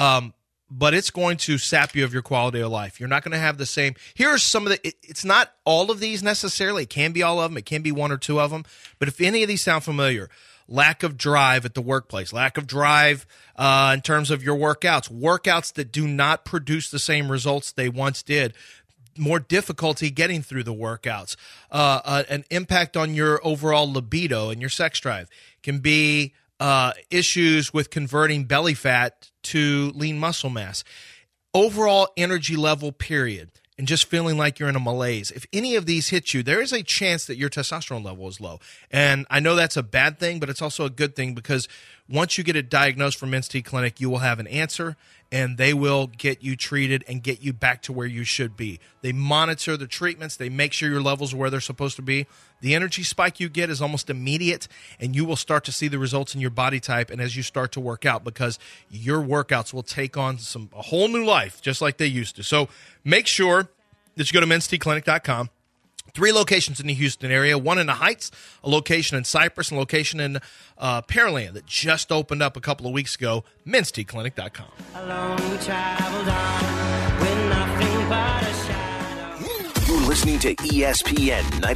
But it's going to sap you of your quality of life. You're not going to have the same. Here are some of the. It's not all of these necessarily. It can be all of them. It can be one or two of them. But if any of these sound familiar, lack of drive at the workplace, lack of drive in terms of your workouts that do not produce the same results they once did, more difficulty getting through the workouts, an impact on your overall libido and your sex drive can be issues with converting belly fat to lean muscle mass, overall energy level, period, and just feeling like you're in a malaise. If any of these hit you, there is a chance that your testosterone level is low. And I know that's a bad thing, but it's also a good thing, because once you get it diagnosed from Men's T Clinic, you will have an answer, and they will get you treated and get you back to where you should be. They monitor the treatments. They make sure your levels are where they're supposed to be. The energy spike you get is almost immediate, and you will start to see the results in your body type and as you start to work out, because your workouts will take on a whole new life, just like they used to. So make sure that you go to mensteclinic.com. 3 locations in the Houston area, one in the Heights, a location in Cypress, and a location in Pearland that just opened up a couple of weeks ago, mensteclinic.com. Alone we traveled on with nothing but a shadow. You're listening to ESPN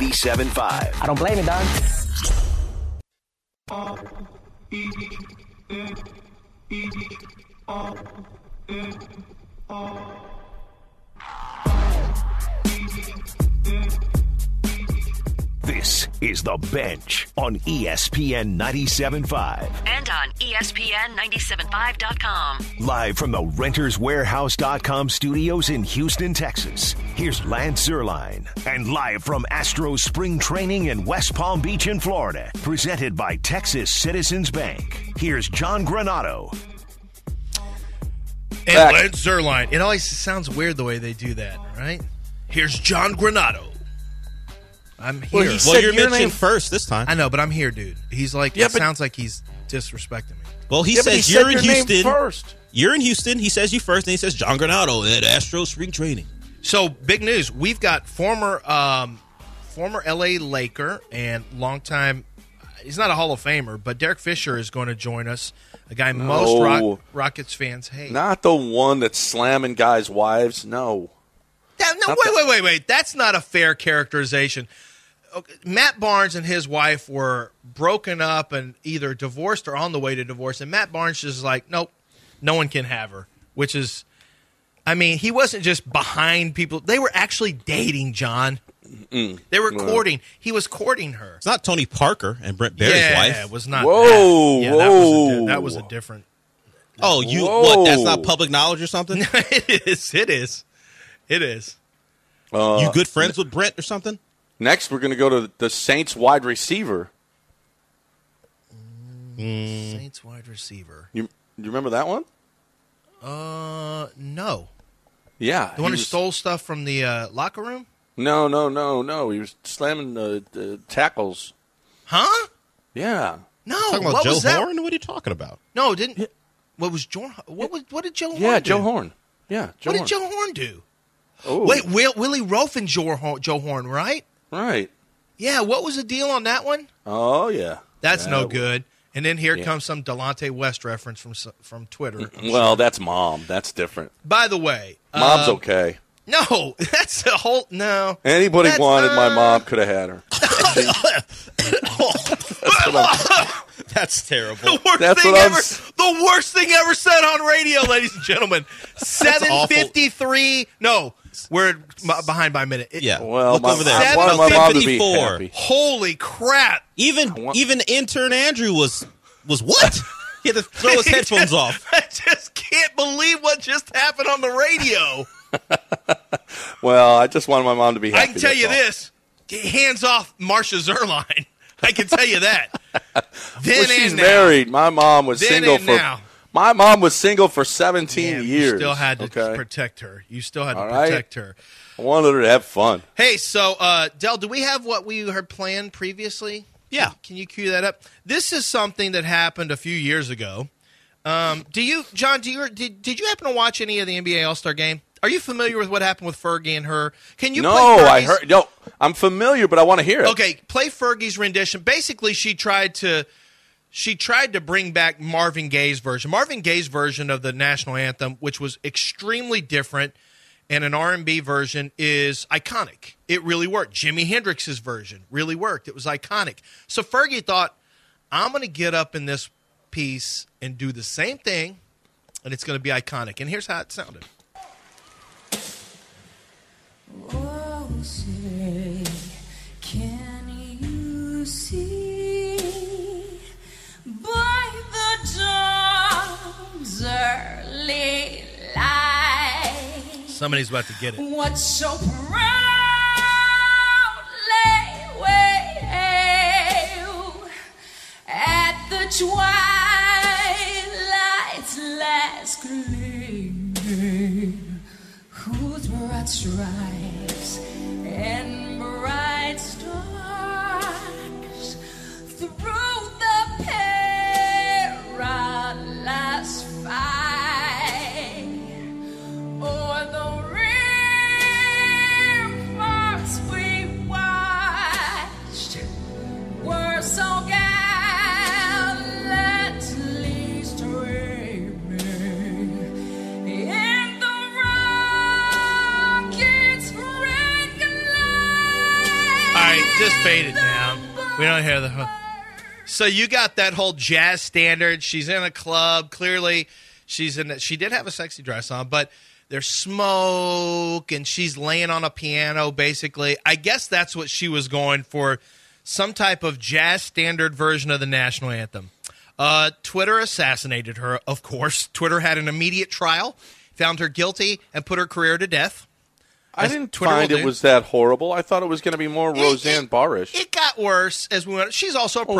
97.5. I don't blame you, dog. This is The Bench on ESPN 97.5. And on ESPN975.com. Live from the RentersWarehouse.com studios in Houston, Texas. Here's Lance Zierlein. And live from Astros Spring Training in West Palm Beach in Florida. Presented by Texas Citizens Bank. Here's John Granato. And Back. Lance Zierlein. It always sounds weird the way they do that, right? Here's John Granado. I'm here. Well, he Well, said you're your mentioned name- first this time. I know, but I'm here, dude. He's like, Yeah, it but- sounds like he's disrespecting me. Well, he Yeah, but says he you're said in your name Houston. first. You're in Houston. He says you first, and he says John Granado at Astro Spring Training. So, big news. We've got former L.A. Laker and longtime, he's not a Hall of Famer, but Derek Fisher is going to join us, a guy most Rockets fans hate. Not the one that's slamming guys' wives. No. Wait. That's not a fair characterization. Okay, Matt Barnes and his wife were broken up and either divorced or on the way to divorce, and Matt Barnes is like, nope, no one can have her, which is, I mean, he wasn't just behind people. They were actually dating, John. They were courting. He was courting her. It's not Tony Parker and Brent Barry's wife. Yeah, it was not Whoa, that. Yeah, whoa. that was a different. Oh, you Whoa. what? That's not public knowledge or something? It is. You good friends with Brent or something? Next, we're going to go to the Saints wide receiver. Saints wide receiver. You remember that one? No. Yeah. The one who he was- stole stuff from the locker room? No. He was slamming the tackles. Huh? Yeah. No. Talking about what Joe was that? Horn? What are you talking about? No, didn't. What was Joe? What did Joe Horn Yeah, do? Joe Horn. Yeah, Joe What Horn. did Joe Horn do? Oh, Wait, Willie Rofe and Joe Horn, right? right. Yeah. What was the deal on that one? Oh, yeah. That's Yeah, no well- good. And then here Yeah. comes some Delonte West reference from Twitter. Well, that's Mom. That's different. By the way, Mom's okay. No, that's a whole no. Anybody That's, wanted my mom could have had her. That's terrible. The worst That's thing what I'm ever. The worst thing ever said on radio, ladies and gentlemen. 7:53. No, we're behind by a minute. Yeah. Well, Look over there. I wanted my mom to be 7:54. happy. Holy crap! Even intern Andrew was what? He had to throw his headphones off. I just can't believe what just happened on the radio. Well, I just wanted my mom to be happy. I can tell that's you all. this: hands off Marcia Zierlein. I can tell you that. Then Well, she's and now. married. My mom was Then single and for. now. My mom was single for 17 Yeah, years. You still had to okay? protect her. You still had to All right. protect her. I wanted her to have fun. Hey, so Del, do we have what we had planned previously? Yeah. Can you cue that up? This is something that happened a few years ago. Did you happen to watch any of the NBA All-Star Game? Are you familiar with what happened with Fergie and her? Can you? No, play I Fergie's- heard. No, I'm familiar, but I want to hear it. Okay, play Fergie's rendition. Basically, she tried to bring back Marvin Gaye's version. Marvin Gaye's version of the national anthem, which was extremely different, and an R&B version is iconic. It really worked. Jimi Hendrix's version really worked. It was iconic. So Fergie thought, I'm going to get up in this piece and do the same thing, and it's going to be iconic. And here's how it sounded. Oh, say, can you see by the dawn's early light Somebody's about to get it. what so proudly we hailed at the twilight's last gleaming, whose broad stripes and bright stars through the perilous fight o'er the ramparts we watched were so gallantly streaming in the rocket's red glare. All right, just fade it down. We don't hear the. So you got that whole jazz standard. She's in a club. Clearly, she's in. She did have a sexy dress on, but there's smoke, and she's laying on a piano. Basically, I guess that's what she was going for. Some type of jazz standard version of the national anthem. Twitter assassinated her. Of course, Twitter had an immediate trial, found her guilty, and put her career to death. I didn't Twitter find will it do. was that horrible. I thought it was going to be more Roseanne Barrish. It got worse as we went. She's also a pro.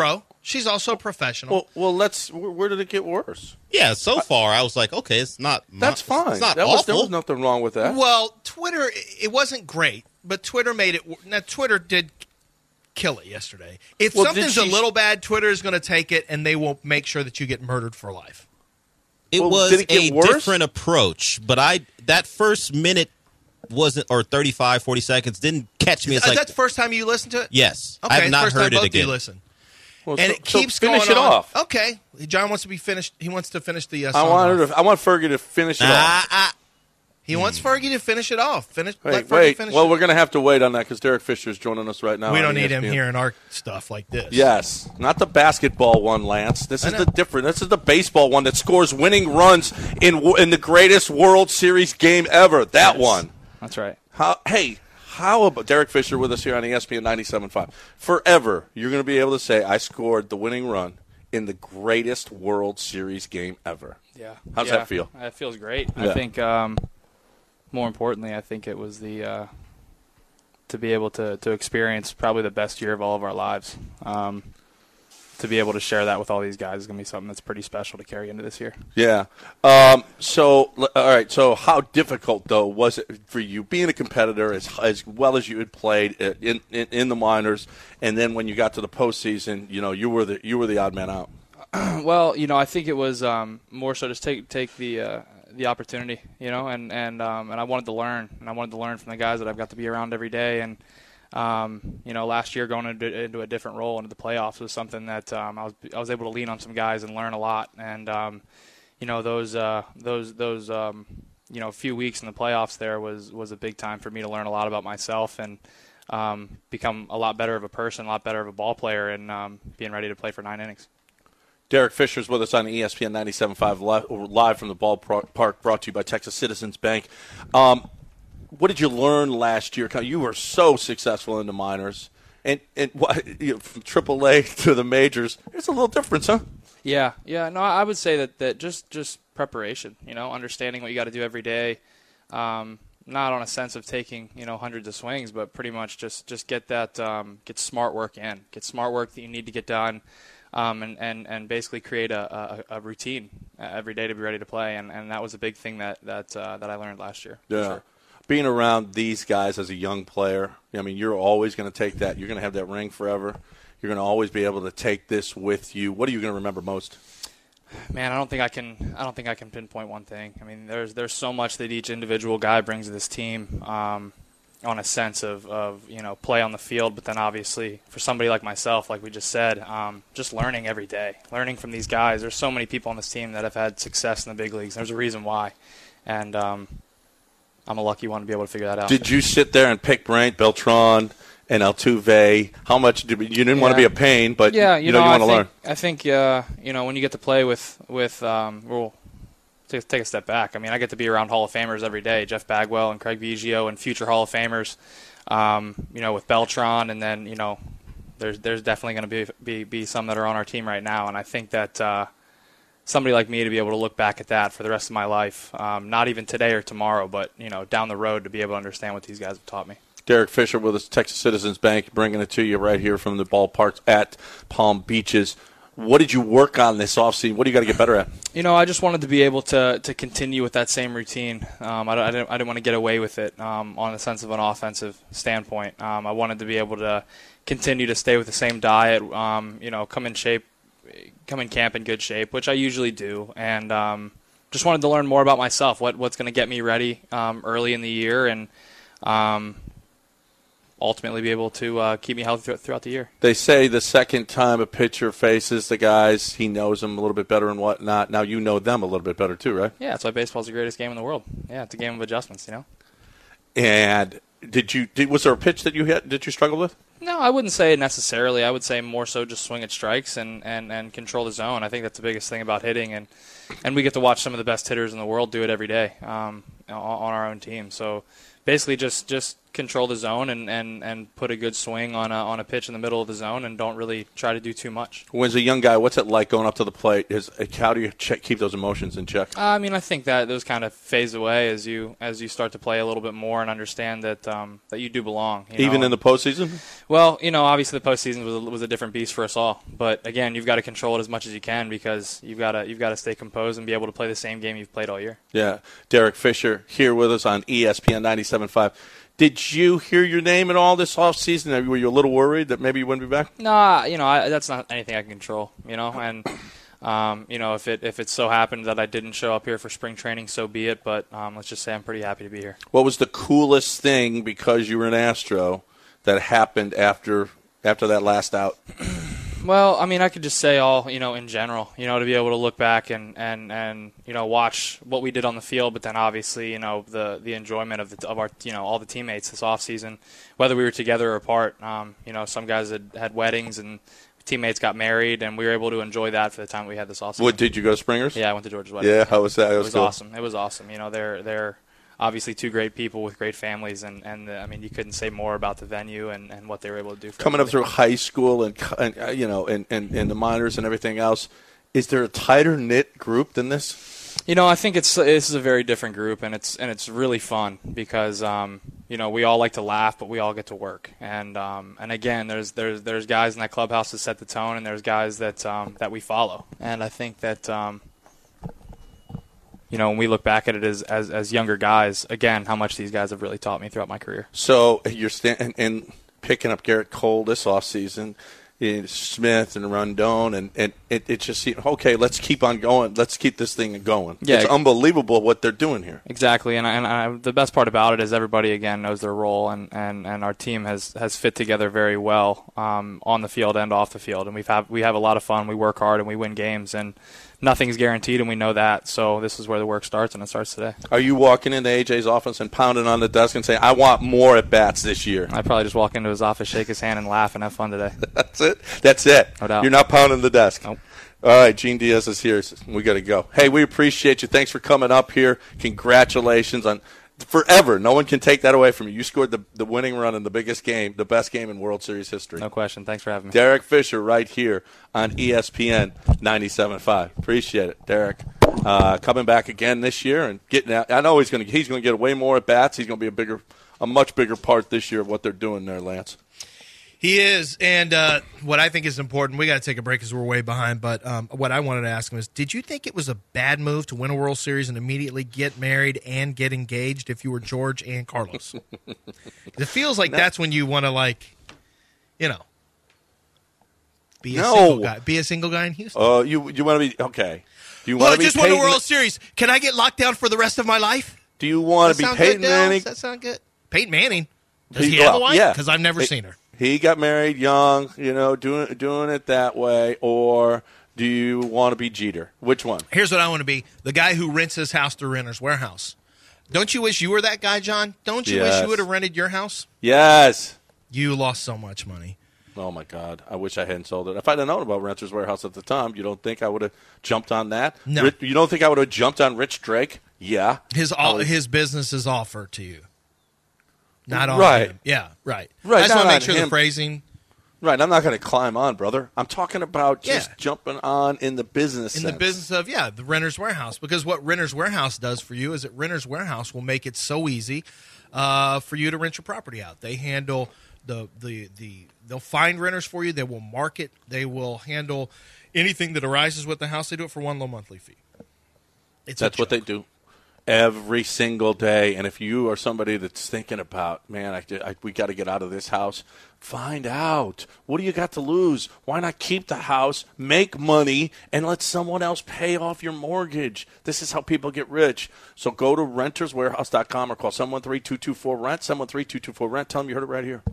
She's also a professional. Well, where did it get worse? Yeah, so far I was like, okay, it's not. That's fine. It's not there awful. was nothing wrong with that. Well, Twitter, it wasn't great, but Twitter made it. Now, Twitter did kill it yesterday. If something's a little bad, Twitter is going to take it, and they will make sure that you get murdered for life. It was did it get a worse? different approach, but that first minute wasn't, or 35, 40 seconds didn't catch me. It's like, that's the first time you listened to it? yes, Okay, I have not first heard time it both again. of you listen. Well, And so- it keeps so finish going it on. off. Okay. John wants to be finished. He wants to finish the I song want off. I want Fergie to finish it off. He wants Fergie to finish it off. Let Fergie Wait. finish Well, it. we're going to have to wait on that because Derek Fisher is joining us right now. We on don't need him ESPN. hearing our stuff like this. Yes, not the basketball one, Lance. This I is know. the different. This is the baseball one that scores winning runs in the greatest World Series game ever. That Yes. one. That's right. How about Derek Fisher with us here on ESPN 97.5? Forever, you're going to be able to say, I scored the winning run in the greatest World Series game ever. Yeah. How's that feel? It feels great. Yeah. I think, more importantly, I think it was the to be able to experience probably the best year of all of our lives. To be able to share that with all these guys is going to be something that's pretty special to carry into this year. Yeah. So, all right. So, how difficult though was it for you being a competitor as well as you had played in the minors, and then when you got to the postseason, you were the odd man out. Well, I think it was more so just take the opportunity, and I wanted to learn, and I wanted to learn from the guys that I've got to be around every day, and last year going into a different role into the playoffs was something that I was able to lean on some guys and learn a lot, and those few weeks in the playoffs there was a big time for me to learn a lot about myself and become a lot better of a person, a lot better of a ball player, and being ready to play for 9 innings. Derek Fisher's with us on ESPN 97.5 live from the ballpark, brought to you by Texas Citizens Bank. What did you learn last year? You were so successful in the minors, and from AAA to the majors. There's a little difference, huh? Yeah. No, I would say that just preparation. Understanding what you got to do every day. Not on a sense of taking hundreds of swings, but pretty much just get that get smart work in. Get smart work that you need to get done. And basically create a routine every day to be ready to play, and that was a big thing that I learned last year. Yeah, Sure. Being around these guys as a young player, I mean, you're always going to take that. You're going to have that ring forever. You're going to always be able to take this with you. What are you going to remember most? Man, I don't think I can pinpoint one thing. I mean, there's so much that each individual guy brings to this team. On a sense of play on the field, but then obviously for somebody like myself, like we just said, just learning every day, learning from these guys. There's so many people on this team that have had success in the big leagues. There's a reason why, and I'm a lucky one to be able to figure that out. Did you sit there and pick Bryant, Beltran, and Altuve? How much you didn't want to be a pain, but you want to learn? I think when you get to play with we'll take a step back. I mean, I get to be around Hall of Famers every day, Jeff Bagwell and Craig Biggio and future Hall of Famers, with Beltran, and then, there's definitely going to be some that are on our team right now, and I think that somebody like me to be able to look back at that for the rest of my life, not even today or tomorrow, but, down the road to be able to understand what these guys have taught me. Derek Fisher with us, Texas Citizens Bank, bringing it to you right here from the ballparks at Palm Beaches. What did you work on this offseason? What do you got to get better at? I just wanted to be able to continue with that same routine. I didn't want to get away with it on the sense of an offensive standpoint. I wanted to be able to continue to stay with the same diet, come in camp in good shape, which I usually do, and just wanted to learn more about myself, what's going to get me ready early in the year, and ultimately be able to keep me healthy throughout the year. They say the second time a pitcher faces the guys, he knows them a little bit better and whatnot. Now you know them a little bit better too, right? Yeah, that's why baseball's the greatest game in the world. Yeah, it's a game of adjustments, And was there a pitch that you struggled with? No, I wouldn't say necessarily. I would say more so just swing at strikes and control the zone. I think that's the biggest thing about hitting, and we get to watch some of the best hitters in the world do it every day on our own team. So basically just control the zone and put a good swing on a pitch in the middle of the zone, and don't really try to do too much. When as a young guy, what's it like going up to the plate? How do you keep those emotions in check? I mean, I think that those kind of phase away as you start to play a little bit more and understand that that you do belong. Even in the postseason? Well, obviously the postseason was a different beast for us all. But again, you've got to control it as much as you can, because you've got to stay composed and be able to play the same game you've played all year. Yeah, Derek Fisher here with us on ESPN 97.5. Did you hear your name at all this offseason? Were you a little worried that maybe you wouldn't be back? No, that's not anything I can control, and if it so happened that I didn't show up here for spring training, so be it. But let's just say I'm pretty happy to be here. What was the coolest thing, because you were an Astro, that happened after that last out? Well, I mean, I could just say all, in general, to be able to look back and watch what we did on the field, but then obviously, the enjoyment of our, all the teammates this offseason, whether we were together or apart. Some guys had weddings and teammates got married, and we were able to enjoy that for the time we had this offseason. What, did you go to Springer's? Yeah, I went to George's wedding. Yeah, how was that? It was cool. awesome. It was awesome. They're obviously two great people with great families, and I mean, you couldn't say more about the venue and what they were able to do for coming up everybody. through high school and the minors and everything else. Is there a tighter knit group than this? I think this is a very different group, and it's really fun because we all like to laugh, but we all get to work. And again, there's guys in that clubhouse that set the tone, and there's guys that we follow. And I think that when we look back at it as younger guys, again, how much these guys have really taught me throughout my career. So you're and picking up Garrett Cole this offseason, Smith and Rondon, and it just seemed, okay, let's keep on going. Let's keep this thing going. Yeah, it's unbelievable what they're doing here. Exactly, and the best part about it is everybody, again, knows their role, and our team has fit together very well on the field and off the field, and we have a lot of fun. We work hard, and we win games, and nothing's guaranteed, and we know that. So this is where the work starts, and it starts today. Are you walking into AJ's office and pounding on the desk and saying, I want more at-bats this year? I'd probably just walk into his office, shake his hand, and laugh and have fun today. That's it? No doubt. You're not pounding the desk? Nope. All right, Gene Diaz is here. We got to go. Hey, we appreciate you. Thanks for coming up here. Congratulations on forever. No one can take that away from you. You scored the winning run in the biggest game, the best game in World Series history. No question. Thanks for having me. Derek Fisher right here on ESPN 97.5. Appreciate it, Derek. Coming back again this year and getting out. I know he's going to get way more at bats. He's going to be a much bigger part this year of what they're doing there, Lance. He is, and what I think is important, we got to take a break because we're way behind, but what I wanted to ask him is, did you think it was a bad move to win a World Series and immediately get married and get engaged if you were George and Carlos? It feels like that's when you want to, be a single guy in Houston. Oh, you want to be, okay. Do you Well, want I to be just won a Peyton- World Series. Can I get locked down for the rest of my life? Do you want to be Peyton Manning? Does that sound good? Peyton Manning? Does he have a wife? Yeah. Because I've never seen her. He got married young, doing it that way, or do you want to be Jeter? Which one? Here's what I want to be: the guy who rents his house to Renter's Warehouse. Don't you wish you were that guy, John? Don't you wish you would have rented your house? Yes. You lost so much money. Oh, my God. I wish I hadn't sold it. If I'd have known about Renter's Warehouse at the time, you don't think I would have jumped on that? No. You don't think I would have jumped on Rich Drake? Yeah. His business is offered to you. Not on Right. him. Yeah, right. Right, I just want to not make sure on the him. phrasing. Right. I'm not going to climb on, brother. I'm talking about just jumping on in the business In sense. the business of, the Renter's Warehouse. Because what Renter's Warehouse does for you is that Renter's Warehouse will make it so easy for you to rent your property out. They handle they'll find renters for you. They will market. They will handle anything that arises with the house. They do it for one low monthly fee. That's what they do every single day. And if you are somebody that's thinking about, man, we got to get out of this house, find out. What do you got to lose? Why not keep the house, make money, and let someone else pay off your mortgage? This is how people get rich. So go to renterswarehouse.com or call 713-224-RENT, 713-224-RENT. Tell them you heard it right here.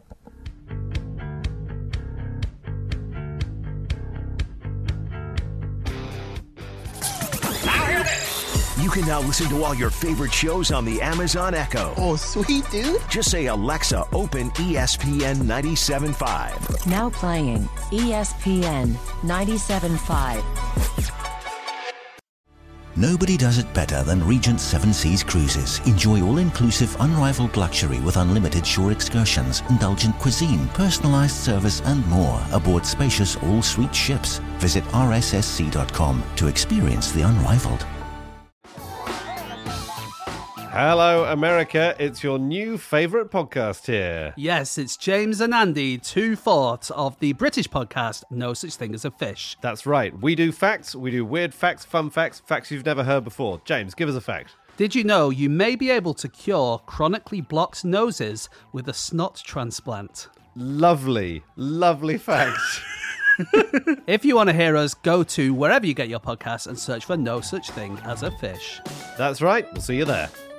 You can now listen to all your favorite shows on the Amazon Echo. Oh, sweet, dude. Just say, Alexa, open ESPN 97.5. Now playing ESPN 97.5. Nobody does it better than Regent Seven Seas Cruises. Enjoy all-inclusive, unrivaled luxury with unlimited shore excursions, indulgent cuisine, personalized service, and more aboard spacious all-suite ships. Visit rssc.com to experience the unrivaled. Hello, America. It's your new favourite podcast here. Yes, it's James and Andy, 2/4 of the British podcast No Such Thing as a Fish. That's right. We do facts, we do weird facts, fun facts, facts you've never heard before. James, give us a fact. Did you know you may be able to cure chronically blocked noses with a snot transplant? Lovely, lovely fact. If you want to hear us, go to wherever you get your podcasts and search for No Such Thing as a Fish. That's right. We'll see you there.